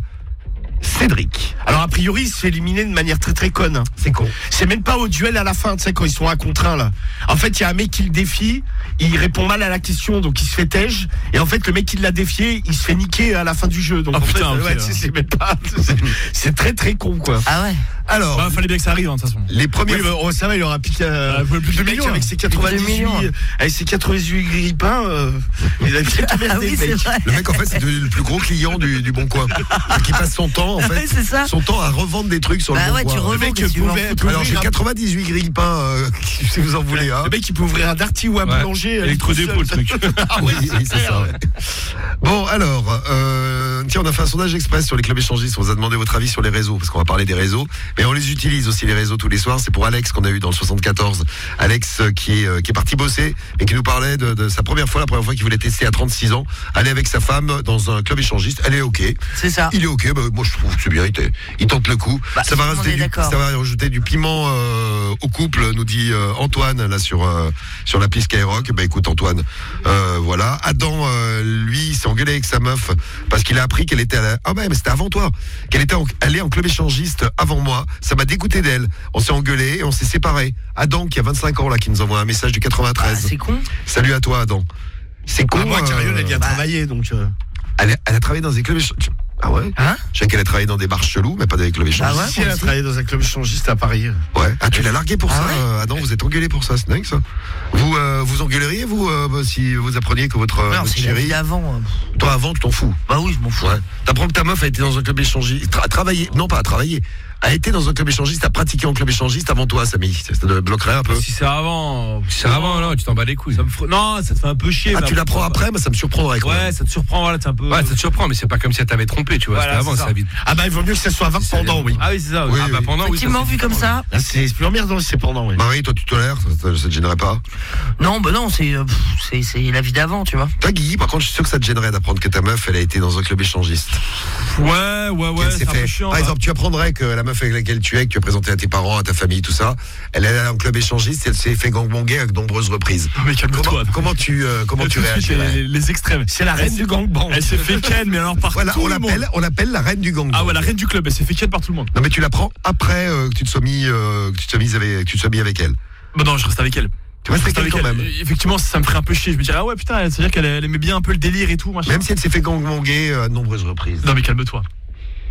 Cédric. Alors, a priori, il se fait éliminer de manière très très conne. C'est con. C'est même pas au duel à la fin, tu sais, quand ils sont un contre un, là. En fait, il y a un mec qui le défie, il répond mal à la question, donc il se fait tège, et en fait, le mec qui l'a défié, il se fait niquer à la fin du jeu. Donc, Ah, en putain, fait, ok, ouais, là. tu sais, c'est même pas, c'est- c'est très très con, quoi. Ah ouais. Alors, Bah, fallait bien que ça arrive, hein, de toute façon. les premiers. Oui, bah, oh, ça va, il aura piqué euh, Euh, plus de le mec millions, avec là. ses Plus de quatre-vingt-dix-huit, millions. avec ses quatre-vingt-dix-huit grippins, euh, il a bien Ah merdé, oui, le c'est mec. vrai. Le mec en fait c'est devenu le plus gros client du, du Bon Coin. Qui passe son temps en Ah fait, ouais, c'est ça. son temps à revendre des trucs sur Bah le Bon ouais, Coin. tu Le revends mec que tu veux en pouvait, foutre. pouvait Alors j'ai ouvrir un- quatre-vingt-dix-huit grille-pains euh, si vous en voulez un. le mec il peut ouvrir un darty ou un Ouais. boulanger. euh, Électrodépôt, tout le seul. truc. Ah Oui, oui, oui, c'est ça. Ouais. Bon, alors, euh, tiens, on a fait un sondage express sur les clubs échangistes. On vous a demandé votre avis sur les réseaux, parce qu'on va parler des réseaux. Mais on les utilise aussi, les réseaux, tous les soirs. C'est pour Alex qu'on a eu dans le soixante-quatorze. Alex euh, qui est, euh, qui est parti bosser, mais qui nous parlait de, de sa première fois, la première fois qu'il voulait tester à trente-six ans, aller avec sa femme dans un club échangiste. Elle est OK. C'est ça. Il est OK. Bah, moi, je trouve que c'est bien. Il, t- il tente le coup. Bah, ça, va tout le monde rajouter est du, d'accord. ça va rajouter du piment euh, au couple, nous dit euh, Antoine, là, sur, euh, sur l'appli Skyrock. Bah, écoute, Antoine, euh, voilà. Adam, euh, lui, il s'est engueulé avec sa meuf parce qu'il a appris qu'elle était à la... Ah ouais, mais c'était avant toi. Qu'elle était en... allée en club échangiste avant moi. Ça m'a dégoûté d'elle. On s'est engueulé et on s'est séparés. Adam, qui a vingt-cinq ans, là, qui nous envoie un message du Ah, quatre-vingt-treize. c'est con. Salut à toi, Adam. C'est con. Ah, moi, Cariole, elle vient euh, travailler, donc. euh, elle, a, elle a travaillé dans des clubs échangistes. Ah ouais? Hein? Je sais qu'elle a travaillé dans des bars chelous, mais pas dans des clubs échangistes. Ah ouais, Si elle a travaillé dans un club échangiste à Paris. Ouais. Ah, tu l'as largué pour Ah ça, ouais euh, Adam, vous êtes engueulé pour ça, c'est dingue ça. Vous euh, vous engueuleriez, vous, euh, si vous appreniez que votre, euh, Non, votre c'est la vie chérie. d'avant. euh. Toi, avant, tu t'en fous. Bah oui, je m'en fous. Ouais. T'apprends que ta meuf a été dans un club échangiste, tra- travaillé, non pas à travailler, a été dans un club échangiste, a pratiqué en club échangiste avant toi, Samy. Ça te bloquerait un peu. Si c'est avant. Si c'est avant, là, tu t'en bats les couilles. Ça me fr- Non, ça te fait un peu chier. Ah, mais tu l'apprends après, mais ça me surprendrait quand Ouais, même. ça te surprend, voilà, c'est un peu. Ouais, ça te surprend, mais c'est pas comme si elle t'avait trompé, tu vois. Voilà, C'était avant, c'est ça. ça vite. Ah bah il vaut mieux que ça soit avant que pendant, oui. Ah oui, c'est ça. Oui, Ah bah oui. pendant, oui. ça, Effectivement, c'est vu comme différent. ça. Ah, c'est plus emmerdant si c'est pendant, oui. Marie, toi, tu tolères, ça, ça, ça te gênerait pas? Non, bah non, c'est euh, pff, c'est c'est la vie d'avant, tu vois. Toi, Guigui, par contre, je suis sûr que ça te gênerait d'apprendre que ta meuf, elle a été dans un club échangiste. Ouais, ouais, ouais, Qu'elle s'est c'est un fait- peu chiant. Par bah. exemple, tu apprendrais que la meuf avec laquelle tu es, que tu as présenté à tes parents, à ta famille, tout ça, elle est allée en club échangiste, elle s'est fait gangbanger avec de nombreuses reprises. Mais calme-toi. Comment, comment tu, euh, comment Tout tu de suite, réagirais? les, les extrêmes. C'est la reine Elle du s'est- gangbang. Elle s'est fait ken, mais alors par Voilà, tout on le monde. l'appelle, on l'appelle la reine du gangbang. Ah ouais, la reine du club, elle s'est fait ken par tout le monde. Non mais tu l'apprends après euh, que tu te sois mis, euh, que tu te sois mis avec, que tu te sois mis avec elle. Bah non, je reste avec elle. Tu restes Je avec reste elle quand elle. même. Et effectivement, ça me ferait un peu chier. Je me dirais, ah ouais, putain, c'est-à-dire qu'elle elle aimait bien un peu le délire et tout, machin. Même si elle s'est fait gangbanger euh, à de nombreuses reprises. Non, mais calme-toi.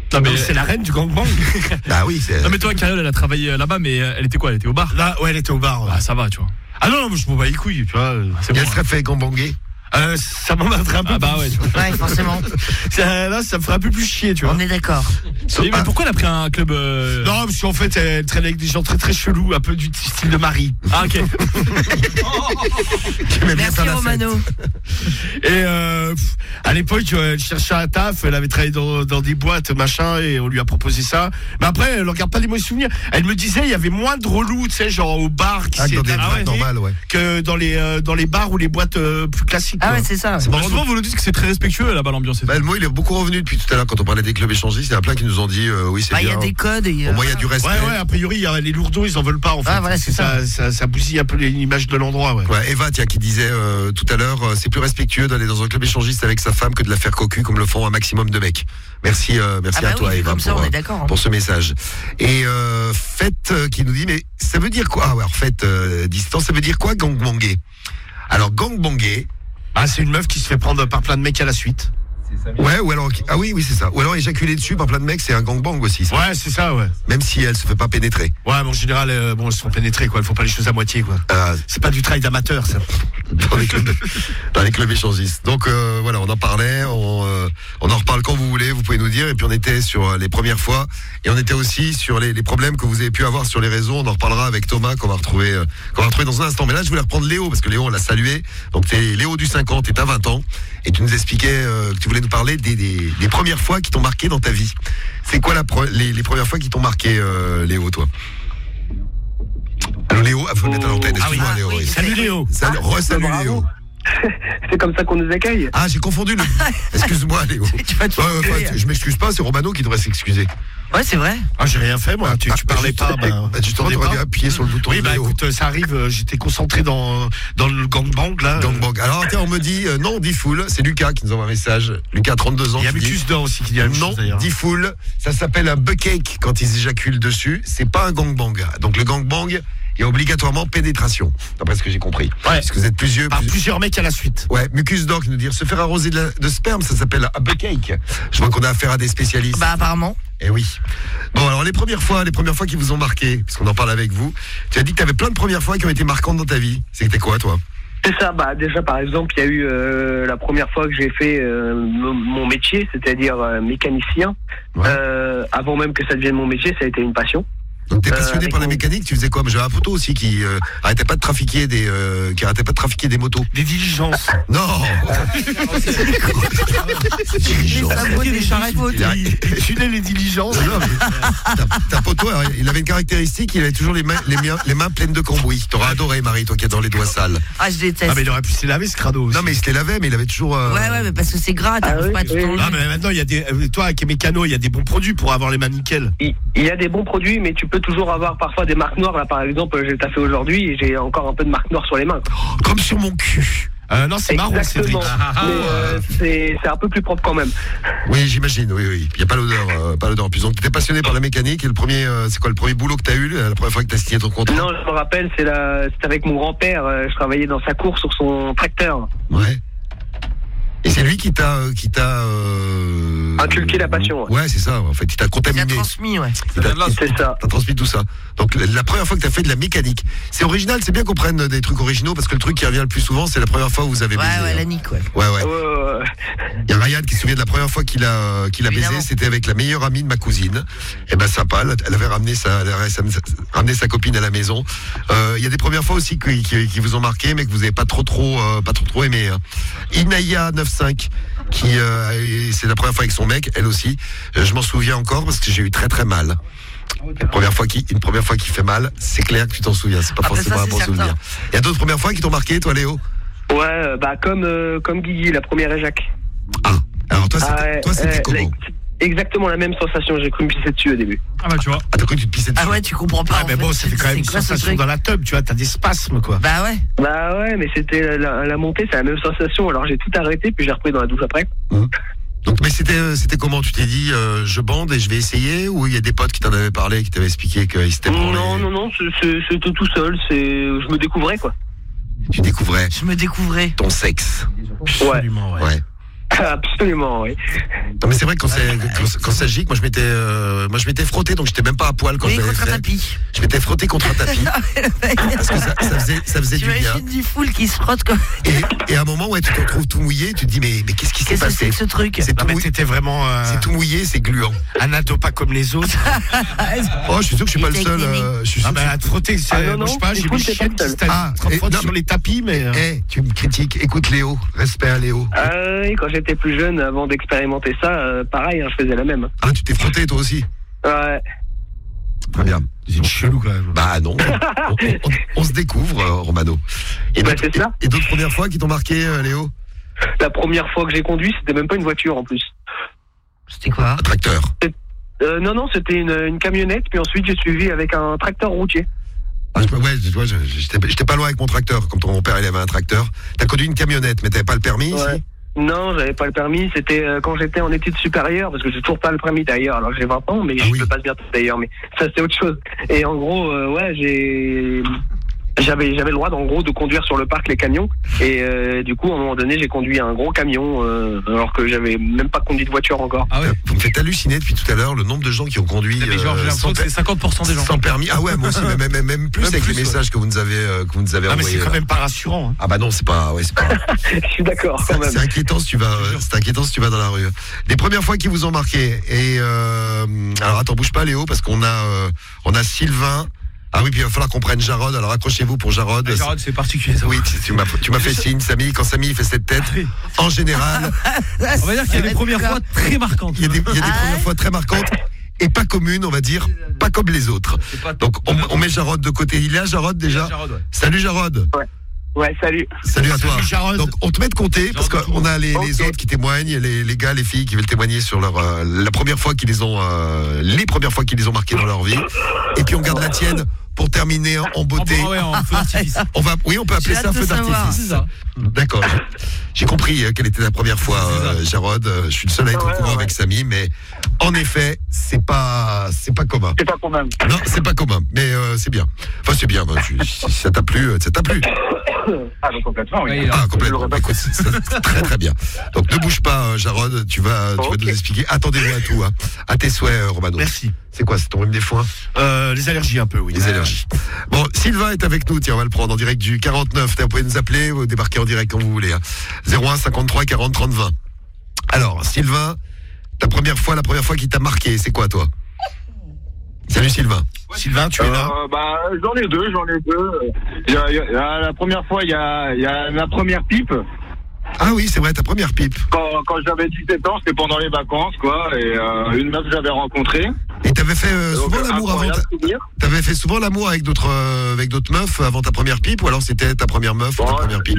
Non, mais c'est la reine du gangbang. Bah oui, c'est. Non, mais toi, Cariole, elle a travaillé là-bas, mais elle était quoi? Elle était au bar? Là, ouais, elle était au bar. Ouais. Ah, ça va, tu vois. Ah non, non, je m'en bats les couilles, tu vois. C'est bon, elle serait fait gangbanger. Euh, ça m'emmerderait un peu. Ah bah ouais, tu vois. Ouais, forcément. Ça, là, ça me ferait un peu plus chier, tu vois. On est d'accord. Mais, mais pourquoi elle a pris un club euh... Non, parce qu'en fait, elle traîne avec des gens très très chelous, un peu du style de Marie. Ah, ok. Merci Romano. Et euh, à l'époque, elle cherchait un taf, elle avait travaillé dans, dans des boîtes, machin, et on lui a proposé ça. Mais après, elle ne regarde pas les mauvais souvenirs. Elle me disait, il y avait moins de relous, tu sais, genre au bar, qui ah, dans des ah, ouais, normales, ouais. que dans les euh, dans les bars ou les boîtes euh, plus classiques. Ah quoi. ouais, c'est ça. C'est bon, souvent, vous nous dites que c'est très respectueux là-bas l'ambiance. Bah, le mot, il est beaucoup revenu depuis tout à l'heure quand on parlait des clubs échangistes. Il y en a plein qui nous ont dit, euh, oui, c'est bah, bien. Il y a des codes. Et, au moins, il y a du respect. Ouais, ouais, a priori, y a, les lourdeaux, ils en veulent pas, en fait. Ah, voilà, c'est ça, ça, ça, ça bousille un peu l'image de l'endroit, ouais. Ouais, Eva, tiens, qui disait euh, tout à l'heure, euh, c'est plus respectueux d'aller dans un club échangiste avec sa femme que de la faire cocu comme le font un maximum de mecs. Merci, euh, merci ah bah à toi, oui, Eva, comme ça, pour, on est d'accord, hein. pour ce message. Et euh, Fête euh, qui nous dit, mais ça veut dire quoi? Ah ouais, alors Fête euh, distance, ça veut dire quoi gangbanger? Alors gangbanger, ah, c'est une meuf qui se fait prendre par plein de mecs à la suite. Ouais, ou alors ah oui, oui, c'est ça. Ou alors éjaculer dessus par plein de mecs, c'est un gangbang aussi. Ça. Ouais, c'est ça, ouais. Même si elle se fait pas pénétrer. Ouais, mais en général, euh, bon, elles se font pénétrer, quoi. Elles font pas les choses à moitié, quoi. Euh, c'est pas du travail d'amateur, ça. Dans les clubs, dans les clubs échangistes. Donc euh, voilà, on en parlait, on, euh, on en reparle quand vous voulez. Vous pouvez nous dire. Et puis on était sur les premières fois, et on était aussi sur les, les problèmes que vous avez pu avoir sur les réseaux. On en reparlera avec Thomas qu'on va retrouver, euh, qu'on va retrouver dans un instant. Mais là, je voulais reprendre Léo parce que Léo, on l'a salué. Donc t'es Léo du cinquante, t'es à vingt ans, et tu nous expliquais euh, que tu voulais nous parler des, des les premières fois qui t'ont marqué dans ta vie. C'est quoi la pre- les, les premières fois qui t'ont marqué, euh, Léo, toi? Allô, Léo, il faut mettre à l'antenne. Excuse-moi, ah oui, Léo. oui. Salut, Léo. Salut, ah, re-salut, bravo. Léo. C'est comme ça qu'on nous accueille. Ah, j'ai confondu le. Excuse-moi, Léo. Tu vas te ouais, ouais, ouais, je m'excuse pas, c'est Romano qui devrait s'excuser. Ouais, c'est vrai. Ah, j'ai rien fait, moi. Ah, tu, ah, tu parlais juste, pas. Bah, bah, justement, tu aurais dû appuyer sur le bouton. Oui, bah Léo. écoute, ça arrive. euh, J'étais concentré dans dans le gangbang là. Gangbang. Alors, tiens, on me dit euh, non, D-Fool. C'est Lucas qui nous envoie un message. Lucas a trente-deux ans. Il y a qui dit, Mucus d'or aussi qui dit la même non, chose d'ailleurs. D-Fool, ça s'appelle un bucake quand ils éjaculent dessus. C'est pas un gangbang. Donc le gangbang, il y a obligatoirement pénétration, d'après ce que j'ai compris. Ouais. Parce que vous êtes plusieurs. Par plusieurs... plusieurs mecs à la suite. Ouais, Mucus d'or qui nous dit se faire arroser de, la, de sperme, ça s'appelle un bucake. Je vois qu'on a affaire à des spécialistes. Bah apparemment. Eh oui. Bon, alors les premières fois, les premières fois qui vous ont marqué, puisqu'on en parle avec vous, tu as dit que tu avais plein de premières fois qui ont été marquantes dans ta vie. C'était quoi, toi? C'est ça, bah déjà par exemple, il y a eu euh, la première fois que j'ai fait euh, mon, mon métier, c'est-à-dire euh, mécanicien. Ouais. Euh, avant même que ça devienne mon métier, ça a été une passion. Donc t'es passionné Euh, par la mon- mécanique, tu faisais quoi? J'avais un poteau aussi qui euh, arrêtait pas de trafiquer des euh, qui arrêtait pas de trafiquer des motos. Des diligences. Non. Diligences. Des charrettes. Il a- Il tuait les diligences. Non, mais ta, ta poteau, alors, il avait une caractéristique, il avait toujours les mains, les mains, les mains pleines de cambouis. T'aurais adoré, Marie, toi qui as dans les doigts sales. Ah, je déteste. Ah, mais il aurait pu se laver ce crado aussi. Non, mais il se les lavait, mais il avait toujours. euh, Ouais, ouais, mais parce que c'est gras, t'arrives Ah oui, pas à tout oui, enlever. Non, mais maintenant, il y a des. euh, Toi, avec les mécanos, il y a des bons produits pour avoir les mains nickel. Il il y a des bons produits, mais tu peux toujours avoir parfois des marques noires. Là, par exemple, j'ai taffé aujourd'hui et j'ai encore un peu de marques noires sur les mains. Comme sur mon cul. Euh, non, c'est marron, Cédric. Exactement. Mais euh, c'est c'est un peu plus propre quand même. Oui, j'imagine, oui, oui. Il n'y a pas l'odeur, euh, pas l'odeur. En plus, donc, tu étais passionné par la mécanique et le premier, euh, c'est quoi le premier boulot que tu as eu, la première fois que tu as signé ton contrat? Non, je me rappelle, c'est la, c'était avec mon grand-père. euh, Je travaillais dans sa cour sur son tracteur. Ouais. Et c'est lui qui t'a, euh, qui t'a euh... Inculqué la passion. Ouais, Ouais, c'est ça. En fait, il t'a Il a contaminé. transmis, ouais. Il t'a- c'est ça. T'as transmis tout ça. Donc la, la première fois que t'as fait de la mécanique, c'est original. C'est bien qu'on prenne des trucs originaux parce que le truc qui revient le plus souvent, c'est la première fois où vous avez Ouais, baisé. ouais, hein. la nique, ouais. Ouais, ouais. Ouais, ouais, ouais. Il y a Ryan qui se souvient de la première fois qu'il a, euh, qu'il a baisé, Évidemment. c'était avec la meilleure amie de ma cousine. Et ben sympa, elle elle avait ramené sa, elle avait ramené sa copine à la maison. Euh, Il y a des premières fois aussi qui, qui, qui vous ont marqué, mais que vous avez pas trop trop, euh, pas trop trop aimé. Hein. Inaya quatre-vingt-cinq, qui euh, et c'est la première fois avec son mec, elle aussi. Euh, Je m'en souviens encore parce que j'ai eu très très mal. Une première fois qui, une première fois qui fait mal, c'est clair que tu t'en souviens. C'est pas Ah, bah, forcément ça, un c'est bon certain. souvenir. Il y a d'autres premières fois qui t'ont marqué, toi, Léo? Ouais, euh, bah comme euh, comme Guigui, la première éjac. Ah, alors toi, c'était, Ah, ouais, toi, c'était euh, comment? la- Exactement la même sensation. J'ai cru me pisser dessus au début. Ah bah tu vois. Ah, t'as cru que tu te pissais dessus? Ah ouais, tu comprends pas. Ah, en mais fait. bon, ça fait quand même une C'est quoi ce sensation truc dans la teub, tu vois, t'as des spasmes, quoi. Bah ouais. Bah ouais, mais c'était la, la montée, c'est la même sensation. Alors j'ai tout arrêté, puis j'ai repris dans la douche après. Donc, mais c'était, euh, c'était comment? Tu t'es dit, euh, je bande et je vais essayer, ou il y a des potes qui t'en avaient parlé, qui t'avaient expliqué qu'ils s'étaient branlés? Non, non, non, c'est- c'est- c'était tout seul. C'est, je me découvrais quoi. Tu découvrais Je me découvrais. ton sexe. Ouais. Absolument, ouais. Ouais. Absolument, oui. Non mais c'est vrai que quand c'est quand, quand ça gicle, moi je m'étais euh, moi je m'étais frotté donc j'étais même pas à poil quand oui, je l'avais contre fait. un tapis. Je m'étais frotté contre un tapis. Parce que ça, ça faisait ça faisait du bien. J'imagine du foule qui se frotte comme. Et, et à un moment ouais tu te retrouves tout mouillé, tu te dis mais mais qu'est-ce qui s'est Qu'est-ce que passé c'est que ce truc? C'est Non, tout mais mouillé. c'était vraiment. euh, C'est tout mouillé, c'est gluant. Un ado pas comme les autres. Oh, je suis sûr que je suis pas le seul. euh, je suis sûr Ah, que- bah, à te frotter, c'est. Ah, non, moi, je sais pas, non, j'ai écoute, des t'es chiennes pas qui le se seul. Ah, se et- frottent non, sur mais- les tapis, mais. euh, Eh, tu me critiques. Écoute Léo, respect à Léo. Ah oui, quand j'étais plus jeune, avant d'expérimenter ça, euh, pareil, hein, je faisais la même. Ah, tu t'es frotté toi aussi. Ouais. Très bien. C'est chelou quand même. Bah non. on, on- on se découvre, euh, Romano. Et Bah, d'autres- c'est ça. et d'autres premières fois qui t'ont marqué, euh, Léo? La première fois que j'ai conduit, c'était même pas une voiture en plus. C'était quoi? Un tracteur. Euh, non, non, c'était une, une camionnette, puis ensuite j'ai suivi avec un tracteur routier. Ah, je- ouais, tu vois, je- j'étais j'étais pas loin avec mon tracteur. Comme ton père, il avait un tracteur. T'as conduit une camionnette, mais t'avais pas le permis Ouais. ici? Non, j'avais pas le permis, c'était euh, quand j'étais en études supérieures, parce que j'ai toujours pas le permis d'ailleurs, alors que j'ai vingt ans, mais je le passe bientôt d'ailleurs, mais ça c'est autre chose. Et en gros, euh, ouais, j'ai... J'avais j'avais le droit en gros de conduire sur le parc les camions et euh, du coup à un moment donné j'ai conduit un gros camion euh, alors que j'avais même pas conduit de voiture encore. Ah ouais. Vous me faites halluciner depuis tout à l'heure le nombre de gens qui ont conduit Mais genre, j'ai euh, l'impression sans, que c'est cinquante pour cent des gens. sans permis. Ah ouais, moi aussi, mais même, même, même plus Même avec plus, les messages que vous nous avez, euh, que vous nous avez Ah, mais envoyés. c'est quand là. même pas rassurant. hein. Ah bah non, c'est pas, ouais, c'est pas. Je suis d'accord quand C'est même. c'est inquiétant si tu vas, euh, c'est inquiétant si tu vas dans la rue. Les premières fois qui vous ont marqué. Et euh, alors attends, bouge pas, Léo, parce qu'on a, euh, on a Sylvain. Ah oui, puis il va falloir qu'on prenne Jarod. Alors accrochez-vous pour Jarod. Ah, Jarod, c'est particulier ça. Oui, tu, tu m'as, tu m'as fait signe, Samy. Quand Samy fait cette tête, en général, On va dire qu'il y a des premières fois très marquantes. il y a des, il y a des premières fois très marquantes et pas communes, on va dire, pas comme les autres. Donc on, on met Jarod de côté. Il est là, Jarod déjà. Jarod, ouais. Salut Jarod. Ouais. Ouais, salut. Salut à toi. Salut, Jarod. Donc on te met de côté parce qu'on a les, les Ok. autres qui témoignent, les, les gars, les filles qui veulent témoigner sur leur euh, la première fois qu'ils les ont, euh, les premières fois qu'ils les ont marqués dans leur vie. Et puis on garde la tienne pour terminer en beauté. Ah ouais, en feu d'artifice. On va, oui, on peut appeler J'ai ça hâte feu de savoir. d'artifice. C'est ça. D'accord. J'ai compris euh, quelle était la première fois, euh, Jarod. Euh, Je suis le seul à être Ouais, au courant ouais. avec Samy, mais en effet, c'est pas, c'est pas commun. C'est pas quand même. Non, c'est pas commun, mais euh, c'est bien. Enfin, c'est bien. Bah, tu- si ça t'a plu, euh, ça t'a plu. Ah, mais complètement, oui. Oui, là. Ah, complètement. Bah, écoute, c'est- c'est très très bien. Donc ne bouge pas, euh, Jarod. Tu vas, tu vas Ok. nous expliquer. Attendez-vous à tout. Hein. À tes souhaits, euh, Romano. Merci. C'est quoi, c'est ton rhume des foins? Euh, les allergies un peu, oui. Les allergies. Bon, Sylvain est avec nous. Tiens, on va le prendre en direct du quarante-neuf. Vous pouvez nous appeler ou débarquer en direct quand vous voulez. Hein. zéro un cinquante-trois quarante trente vingt. Alors, Sylvain, ta première fois, la première fois qui t'a marqué, c'est quoi, toi? Salut Sylvain. Sylvain, tu es là? Euh, bah, j'en ai deux, j'en ai deux. Il y a- il y a- la première fois, il y a, il y a la première pipe. Ah oui, c'est vrai, ta première pipe. Quand, quand j'avais dix-sept ans, c'était pendant les vacances, quoi. Et euh, une meuf que j'avais rencontrée. Et t'avais fait euh, Donc, souvent l'amour avant. incroyable ta- souvenir. T'avais fait souvent l'amour avec d'autres euh, avec d'autres meufs avant ta première pipe, ou alors c'était ta première meuf ou ta Ouais, première pipe?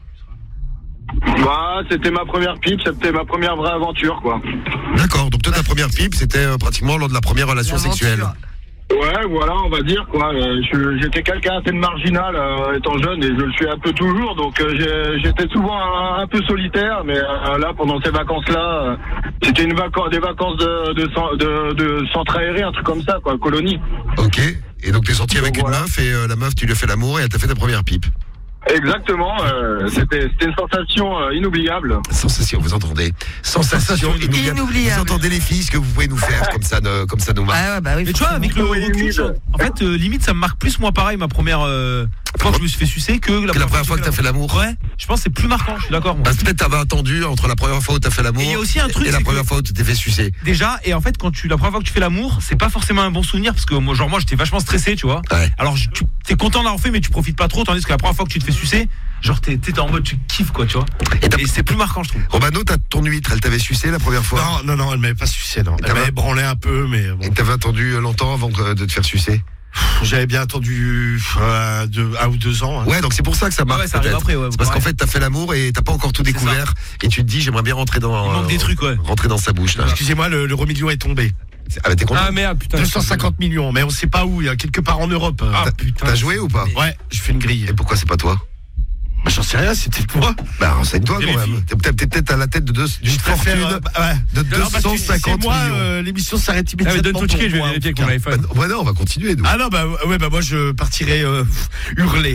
Bah, c'était ma première pipe, c'était ma première vraie aventure, quoi. D'accord. Donc toi, ta première pipe, c'était euh, pratiquement lors de la première relation L'aventure. sexuelle. Ouais, voilà, on va dire, quoi. Euh, je- J'étais quelqu'un assez de marginal euh, étant jeune, et je le suis un peu toujours, donc euh, j'ai- j'étais souvent un, un peu solitaire, mais euh, là, pendant ces vacances-là, euh, c'était une vacan des vacances de, de, cen- de, de centre aéré, un truc comme ça, quoi, colonie. Ok. Et donc t'es sorti avec Donc, une voilà. meuf et euh, la meuf, tu lui as fait l'amour et elle t'a fait ta première pipe. Exactement, euh, c'était c'était une sensation euh, inoubliable. Sensation, vous entendez? Sensation inoubliable. Inoubliable. Vous entendez les filles, ce que vous pouvez nous faire comme ça, ne- comme ça nous marque. Ah ouais, bah oui. Mais tu vois, avec le Oui, recul, oui, je- en fait, euh, limite, ça me marque plus, moi, pareil, ma première euh, fois que je me suis fait sucer que la, Que la première fois que t'as fait l'amour. Ouais, je pense que c'est plus marquant, je suis d'accord, moi. Parce que peut-être t'avais attendu entre la première fois où t'as fait l'amour Et il y a aussi un truc, et la c'est première que- fois où tu t'es fait sucer. Déjà, et en fait, quand tu, la première fois que tu fais l'amour, c'est pas forcément un bon souvenir, parce que moi, genre, moi, j'étais vachement stressé, tu vois. Ouais. Alors, je- tu es content d'avoir fait, mais tu profites pas trop, tandis que la première fois que tu te fais sucer, genre, t'es t'es en mode, tu kiffes, quoi, tu vois. Et, t'as- Et c'est plus marquant, je trouve. Romano, t'as ton huître, elle t'avait sucé la première fois? Non, non, non, elle m'avait pas sucé, non. Et Elle t'avais- m'avait branlé un peu, mais bon. Et t'avais attendu longtemps avant de de te faire sucer? J'avais bien attendu euh, deux, un ou deux ans. hein. Ouais, donc c'est pour ça que ça marque ouais, ça arrive peut-être. après, ouais, C'est parce ouais. qu'en fait, t'as fait l'amour et t'as pas encore tout C'est découvert et tu te dis, j'aimerais bien rentrer dans. Il manque des trucs, ouais. Rentrer dans sa bouche, là. Excusez-moi, le- l'euro million est tombé. Ah, bah, t'es content? Ah merde, putain. deux cent cinquante millions, mais on sait pas où, il y a quelque part en Europe. Ah T'as- putain. T'as joué ou pas? Ouais, je fais une grille. Et pourquoi c'est pas toi? Bah, j'en sais rien, c'était toi. Bah, renseigne-toi quand même. T'es peut-être, peut-être à la tête de deux, d'une fortune euh, bah, de deux cent cinquante moi, millions. Euh, l'émission s'arrête immédiatement. Ah, mais donne ton ticket, je vais vérifier avec mon iPhone. Bah, ouais, non, on va continuer, nous. Ah non, bah, ouais, bah, moi, je partirais euh, hurler.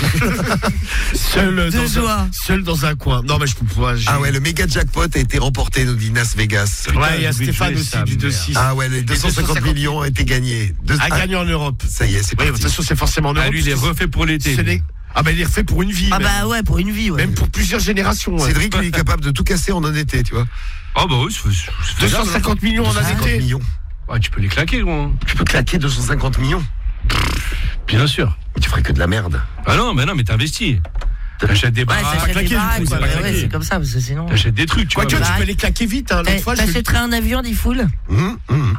seul, euh, dans un, seul dans un coin. Non, mais je peux pas. Ah ouais, le méga jackpot a été remporté, nous dit Nas Vegas. Ouais, il y a Stéphane aussi du deux six. Ah ouais, les deux cent cinquante millions ont été gagnés. À gagner en Europe. Ça y est, c'est oui, parti. De toute façon, c'est forcément en Europe. Ah, lui, il est refait pour l'été. Ah bah il est refait pour une vie. Ah même. bah ouais, pour une vie. Ouais. Même pour plusieurs générations. Ouais. Cédric, lui, est capable de tout casser en un été, tu vois. Ah bah oui, c'est deux cent cinquante millions en un été. Millions. Ouais, tu peux les claquer, gros. Tu peux claquer deux cent cinquante millions. Bien sûr. Mais tu ferais que de la merde. Ah non, mais non, mais t'investis. T'achètes des baraques. Ouais, t'achètes des baraques, ouais, ouais, c'est comme ça, parce que sinon. T'achètes des trucs, tu vois. Quoique, tu peux les claquer vite. Hein, t'achèterais un avion, dit Foul. Hum, hum.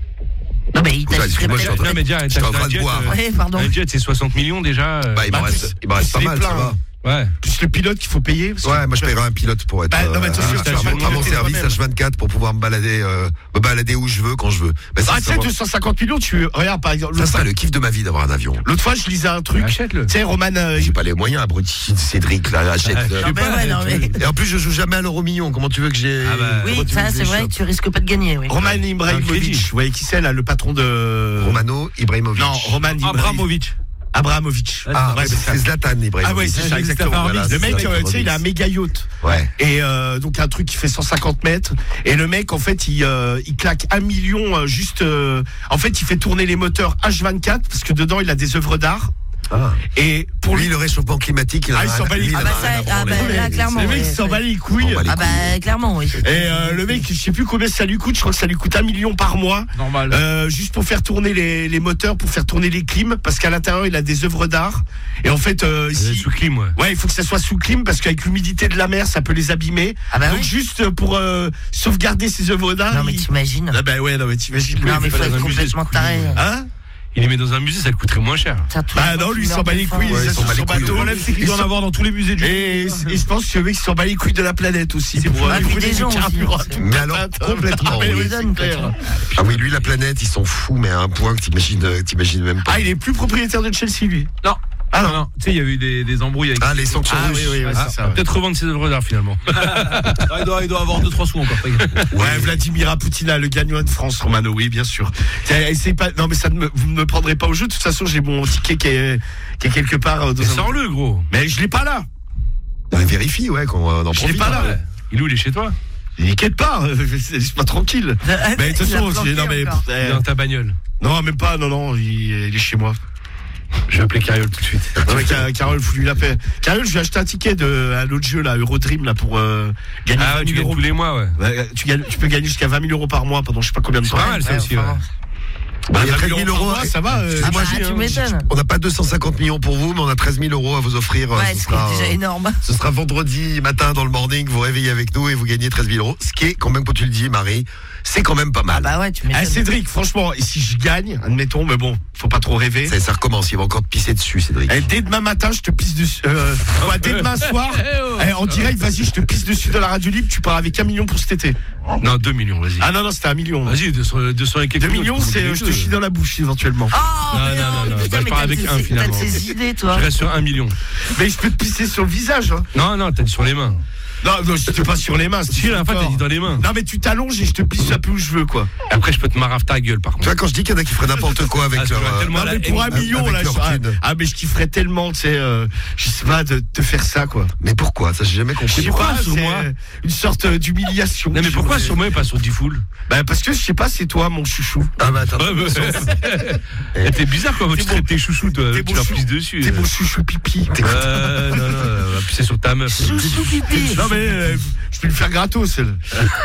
Non, mais il t'achèterait peut-être. Non, mais déjà, je suis en train de boire. Ouais, pardon. Un jet, c'est soixante millions déjà. Bah, il m'en reste, il m'en reste pas mal, ça va. Ouais. Plus le pilote qu'il faut payer. Ouais, moi je paierai un pilote pour être. Bah, non, mais attention, euh, tu à mon service H vingt-quatre pour pouvoir me balader, euh, me balader où je veux, quand je veux. Bah, ah, tu sais, deux cent cinquante millions, tu regarde par exemple. Ça serait le kiff de ma vie d'avoir un avion. L'autre fois, je lisais un truc. Achète-le. Tu sais, Roman. Euh, J'ai pas les moyens, abruti. Cédric, là, achète-le. Non, mais ouais, non, mais... Et en plus, je joue jamais à l'euro million. Comment tu veux que j'ai. Ah bah, oui, ça, c'est vrai que tu risques pas de gagner. Oui. Roman Ibrahimovic. Vous voyez qui c'est là, le patron de. Romano Ibrahimovic. Non, Roman Abramovic. Abramovic. Ah, ouais, c'est Zlatan Ibrahimovic. Ah ouais, c'est ça, exactement. Voilà, le mec, tu sais, il a un méga yacht. Ouais. Et euh, donc un truc qui fait cent cinquante mètres. Et le mec, en fait, il, euh, il claque un million euh, juste. Euh, en fait, il fait tourner les moteurs H vingt-quatre parce que dedans, il a des œuvres d'art. Ah. Et pour lui, lui, le réchauffement climatique, il a ah, il s'en bat les couilles. Ah bah, ça, ah bah là, clairement. Le mec, ouais, il s'en ouais. bat les couilles. Ah bah, clairement, oui. Et euh, le mec, je sais plus combien ça lui coûte. Je crois que ça lui coûte un million par mois. Normal. Euh, juste pour faire tourner les, les moteurs, pour faire tourner les clims, parce qu'à l'intérieur, il a des œuvres d'art. Et en fait, euh, si, sous clim, ouais. Ouais, il faut que ça soit sous clim, parce qu'avec l'humidité de la mer, ça peut les abîmer. Ah bah Donc oui. juste pour euh, sauvegarder ces œuvres d'art. Non mais il... t'imagines. Ah bah ouais, non mais t'imagines. Non mais il faut être complètement taré. Hein? Il les met dans un musée, ça coûterait moins cher. Bah non, lui il s'en bat les couilles. Ouais, ça, il s'en bat les son couilles. bateau. Le problème, c'est qu'il doit en avoir dans tous les musées du monde. Et, et je pense que le mec il s'en bat les couilles de la planète aussi. C'est pour la vie des gens aussi. Mais alors, complètement. mais oui. oui, c'est clair. Ah oui, lui, la planète, ils sont fous, mais à un point que t'imagines, euh, t'imagines même pas. Ah, il est plus propriétaire de Chelsea, lui. Non. Ah non, non. Tu sais, il y a eu des, des embrouilles avec. Ah, les sanctions Ah russes. oui, oui, oui, Ah, c'est ça. Ouais. Peut-être revendre ses œuvres d'art finalement. il, doit, il doit avoir deux trois sous encore. Ouais, Vladimir Poutina, le gagnant de France, Romano, oui, bien sûr. C'est pas, non, mais ça ne me, vous ne me prendrez pas au jeu. De toute façon, j'ai mon ticket qui est, qui est quelque part. Dans Mais un... sors-le, gros. Mais je l'ai pas là. Ah, vérifie, ouais, qu'on en Je l'ai profite. pas là. Ouais. Il est où, il est chez toi? Inquiète pas, je suis pas tranquille. Mais de toute façon, c'est- non, mais, Il est dans ta bagnole. non, même pas, non, non, il, il est chez moi. Je vais appeler Cariole tout de suite. Non, mais Car- Carole, faut lui la paix. Carole, je vais acheter un ticket de un autre jeu là, Eurodream là pour euh, gagner Ah vingt ouais, tu mille gagnes euros. tous les mois, ouais. Ouais, tu, gagnes, tu peux gagner jusqu'à vingt mille euros par mois pendant je sais pas combien de C'est temps. pas mal, ça Ouais, aussi, ouais. enfin, Bah, il y a vingt treize mille euros. par mois, ça va. euh, Ah bah, j'imagine, tu hein. m'étonnes. On n'a pas deux cent cinquante millions pour vous, mais on a treize mille euros à vous offrir. Ouais, ce, ce qui sera, est déjà euh, énorme. ce sera vendredi matin dans le morning, vous réveillez avec nous et vous gagnez treize mille euros. Ce qui est, quand même, quand tu le dis, Marie, c'est quand même pas mal. Bah ouais, tu m'étonnes. Ah, Cédric, franchement, et si je gagne, admettons, mais bon, faut pas trop rêver. Ça, ça recommence, il va encore te pisser dessus, Cédric. Eh, dès demain matin, je te pisse dessus. Euh, ouais, dès demain soir, eh, en direct, vas-y, je te pisse dessus dans la radio libre, tu pars avec un million pour cet été. Non, deux millions, vas-y. Ah non, non, c'était un million. Vas-y, deux cents et quelques deux millions, c'est euh, je te chie dans la bouche éventuellement. Oh, Non, mais non, non, non. putain, Bah, je mais pars t'as avec de un, ces- finalement. T'as de ces idées, toi. Je reste sur un million. Mais je peux te pisser sur le visage. Hein. Non, non, t'as dit sur les mains. Non, non, je te pas sur les mains. Si, la dernière fois, t'as dit dans les mains. Non, mais tu t'allonges et je te pisse un peu où je veux, quoi. Après, je peux te marave ta gueule, par Tu contre. vois, quand je dis qu'il y en a qui feraient n'importe quoi avec Ah, leur. tu vas euh, tellement Non, la mais pour un haine. million, avec là, leur je... ah, thune. ah, mais je kifferais tellement, tu sais, euh, je sais pas, de te faire ça, quoi. Mais pourquoi? Ça, j'ai jamais Je compris. sais Pourquoi pas, sur c'est moi une sorte euh, d'humiliation. Non, mais pourquoi sur moi et pas sur Diffoul? Bah, parce que je sais pas, c'est toi, mon chouchou. Ah, bah, attends. Ouais, bah, Eh, T'es bizarre quand tu T'es traites tes chouchous, toi. T'es Tu mon leur chou- pisses dessus. T'es mon chouchou pipi. Euh, non, non, on va pisser sur ta meuf. Chouchou pipi. Non, mais euh, je peux le faire gratos, elle.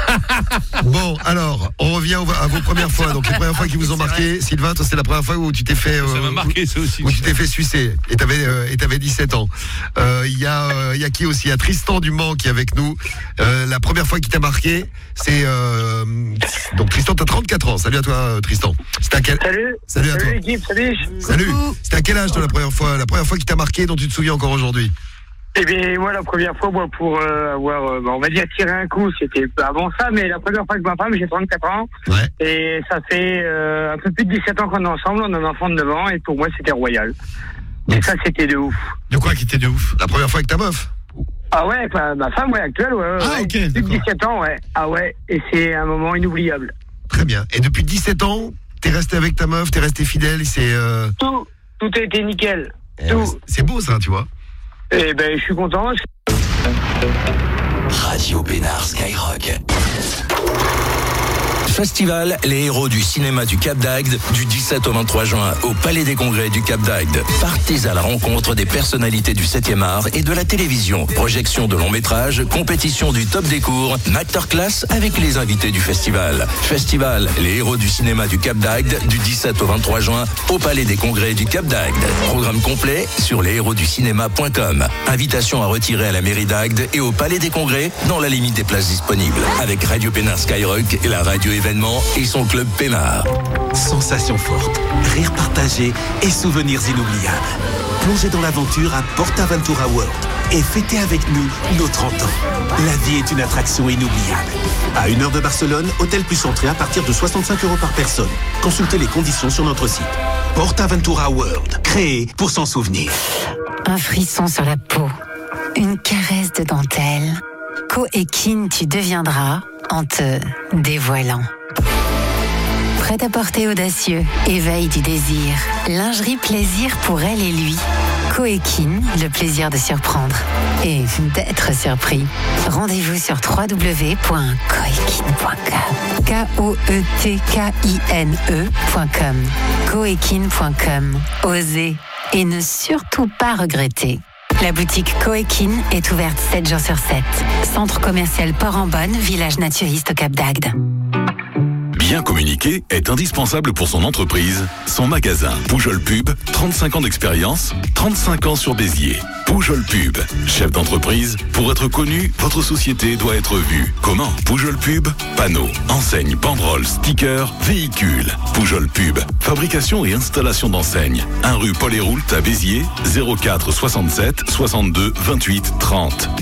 Bon, alors, on revient au- à vos premières fois. Donc, les premières fois qui vous ont marqué. Sylvain, toi, c'est la première fois où tu t'es fait. Ça euh, m'a marqué, ça aussi. Où tu t'es fait sucer. Et t'avais, euh, et t'avais dix-sept ans. Euh, Il y a, euh, il y a qui aussi? Il y a Tristan du Mans qui est avec nous. Euh, la première fois qui t'a marqué, c'est, euh, donc Tristan, t'as trente-quatre ans. Salut à toi, euh, Tristan. C'était à quel... Salut. Salut à toi. Salut l'équipe, salut. Salut. C'était à quel âge, toi, la première fois, la première fois qui t'a marqué, dont tu te souviens encore aujourd'hui? Eh bien, moi, la première fois, moi, pour euh, avoir, euh, on va dire, tiré un coup, c'était avant ça, mais la première fois que ma femme, j'ai trente-quatre ans. Ouais. Et ça fait euh, un peu plus de dix-sept ans qu'on est ensemble, on a un enfant de neuf ans, et pour moi, c'était royal. Donc, Et ça, c'était de ouf. De quoi qui était de ouf? La première fois avec ta meuf? Ah ouais, ma, ma femme, ouais, actuelle, ouais. ouais ah, ouais. ok. Depuis dix-sept ans, ouais. Ah ouais, et c'est un moment inoubliable. Très bien. Et depuis dix-sept ans, t'es resté avec ta meuf, t'es resté fidèle, c'est... Euh... Tout, tout a été nickel. Eh tout. ouais, c'est beau ça, tu vois. Eh ben, je suis content. Radio Pénard Skyrock. Festival Les Héros du cinéma du Cap d'Agde du dix-sept au vingt-trois juin au Palais des Congrès du Cap d'Agde. Partez à la rencontre des personnalités du septième art et de la télévision. Projection de longs métrages, compétition du top des cours, masterclass avec les invités du festival. Festival Les Héros du cinéma du Cap d'Agde du dix-sept au vingt-trois juin au Palais des Congrès du Cap d'Agde. Programme complet sur les héros du cinéma point com. Invitation à retirer à la mairie d'Agde et au Palais des Congrès dans la limite des places disponibles. Avec Radio Pénard Skyrock et la radio événement et son club Pénard. Sensations fortes, rires partagés et souvenirs inoubliables. Plongez dans l'aventure à PortAventura World et fêtez avec nous nos trente ans. La vie est une attraction inoubliable. À une heure de Barcelone, hôtel plus entrée à partir de soixante-cinq euros par personne. Consultez les conditions sur notre site. PortAventura World, créé pour s'en souvenir. Un frisson sur la peau, une caresse de dentelle. Coéquine, tu deviendras en te dévoilant. Prêt-à-porter audacieux, éveil du désir, lingerie plaisir pour elle et lui. Coéquine, le plaisir de surprendre et d'être surpris. Rendez-vous sur w w w point coéquine point com. K O E T K I N E point com. coéquine point com. Osez et ne surtout pas regretter. La boutique Coéquine est ouverte sept jours sur sept. Centre commercial Port-en-Bonne, village naturiste au Cap d'Agde. Bien communiquer est indispensable pour son entreprise, son magasin. Poujol Pub, trente-cinq ans d'expérience, trente-cinq ans sur Béziers. Poujol Pub, chef d'entreprise, pour être connu, votre société doit être vue. Comment? Poujol Pub, panneaux, enseignes, banderoles, stickers, véhicules. Poujol Pub, fabrication et installation d'enseignes. un rue Paul Héroult à Béziers, zéro quatre soixante-sept soixante-deux vingt-huit trente.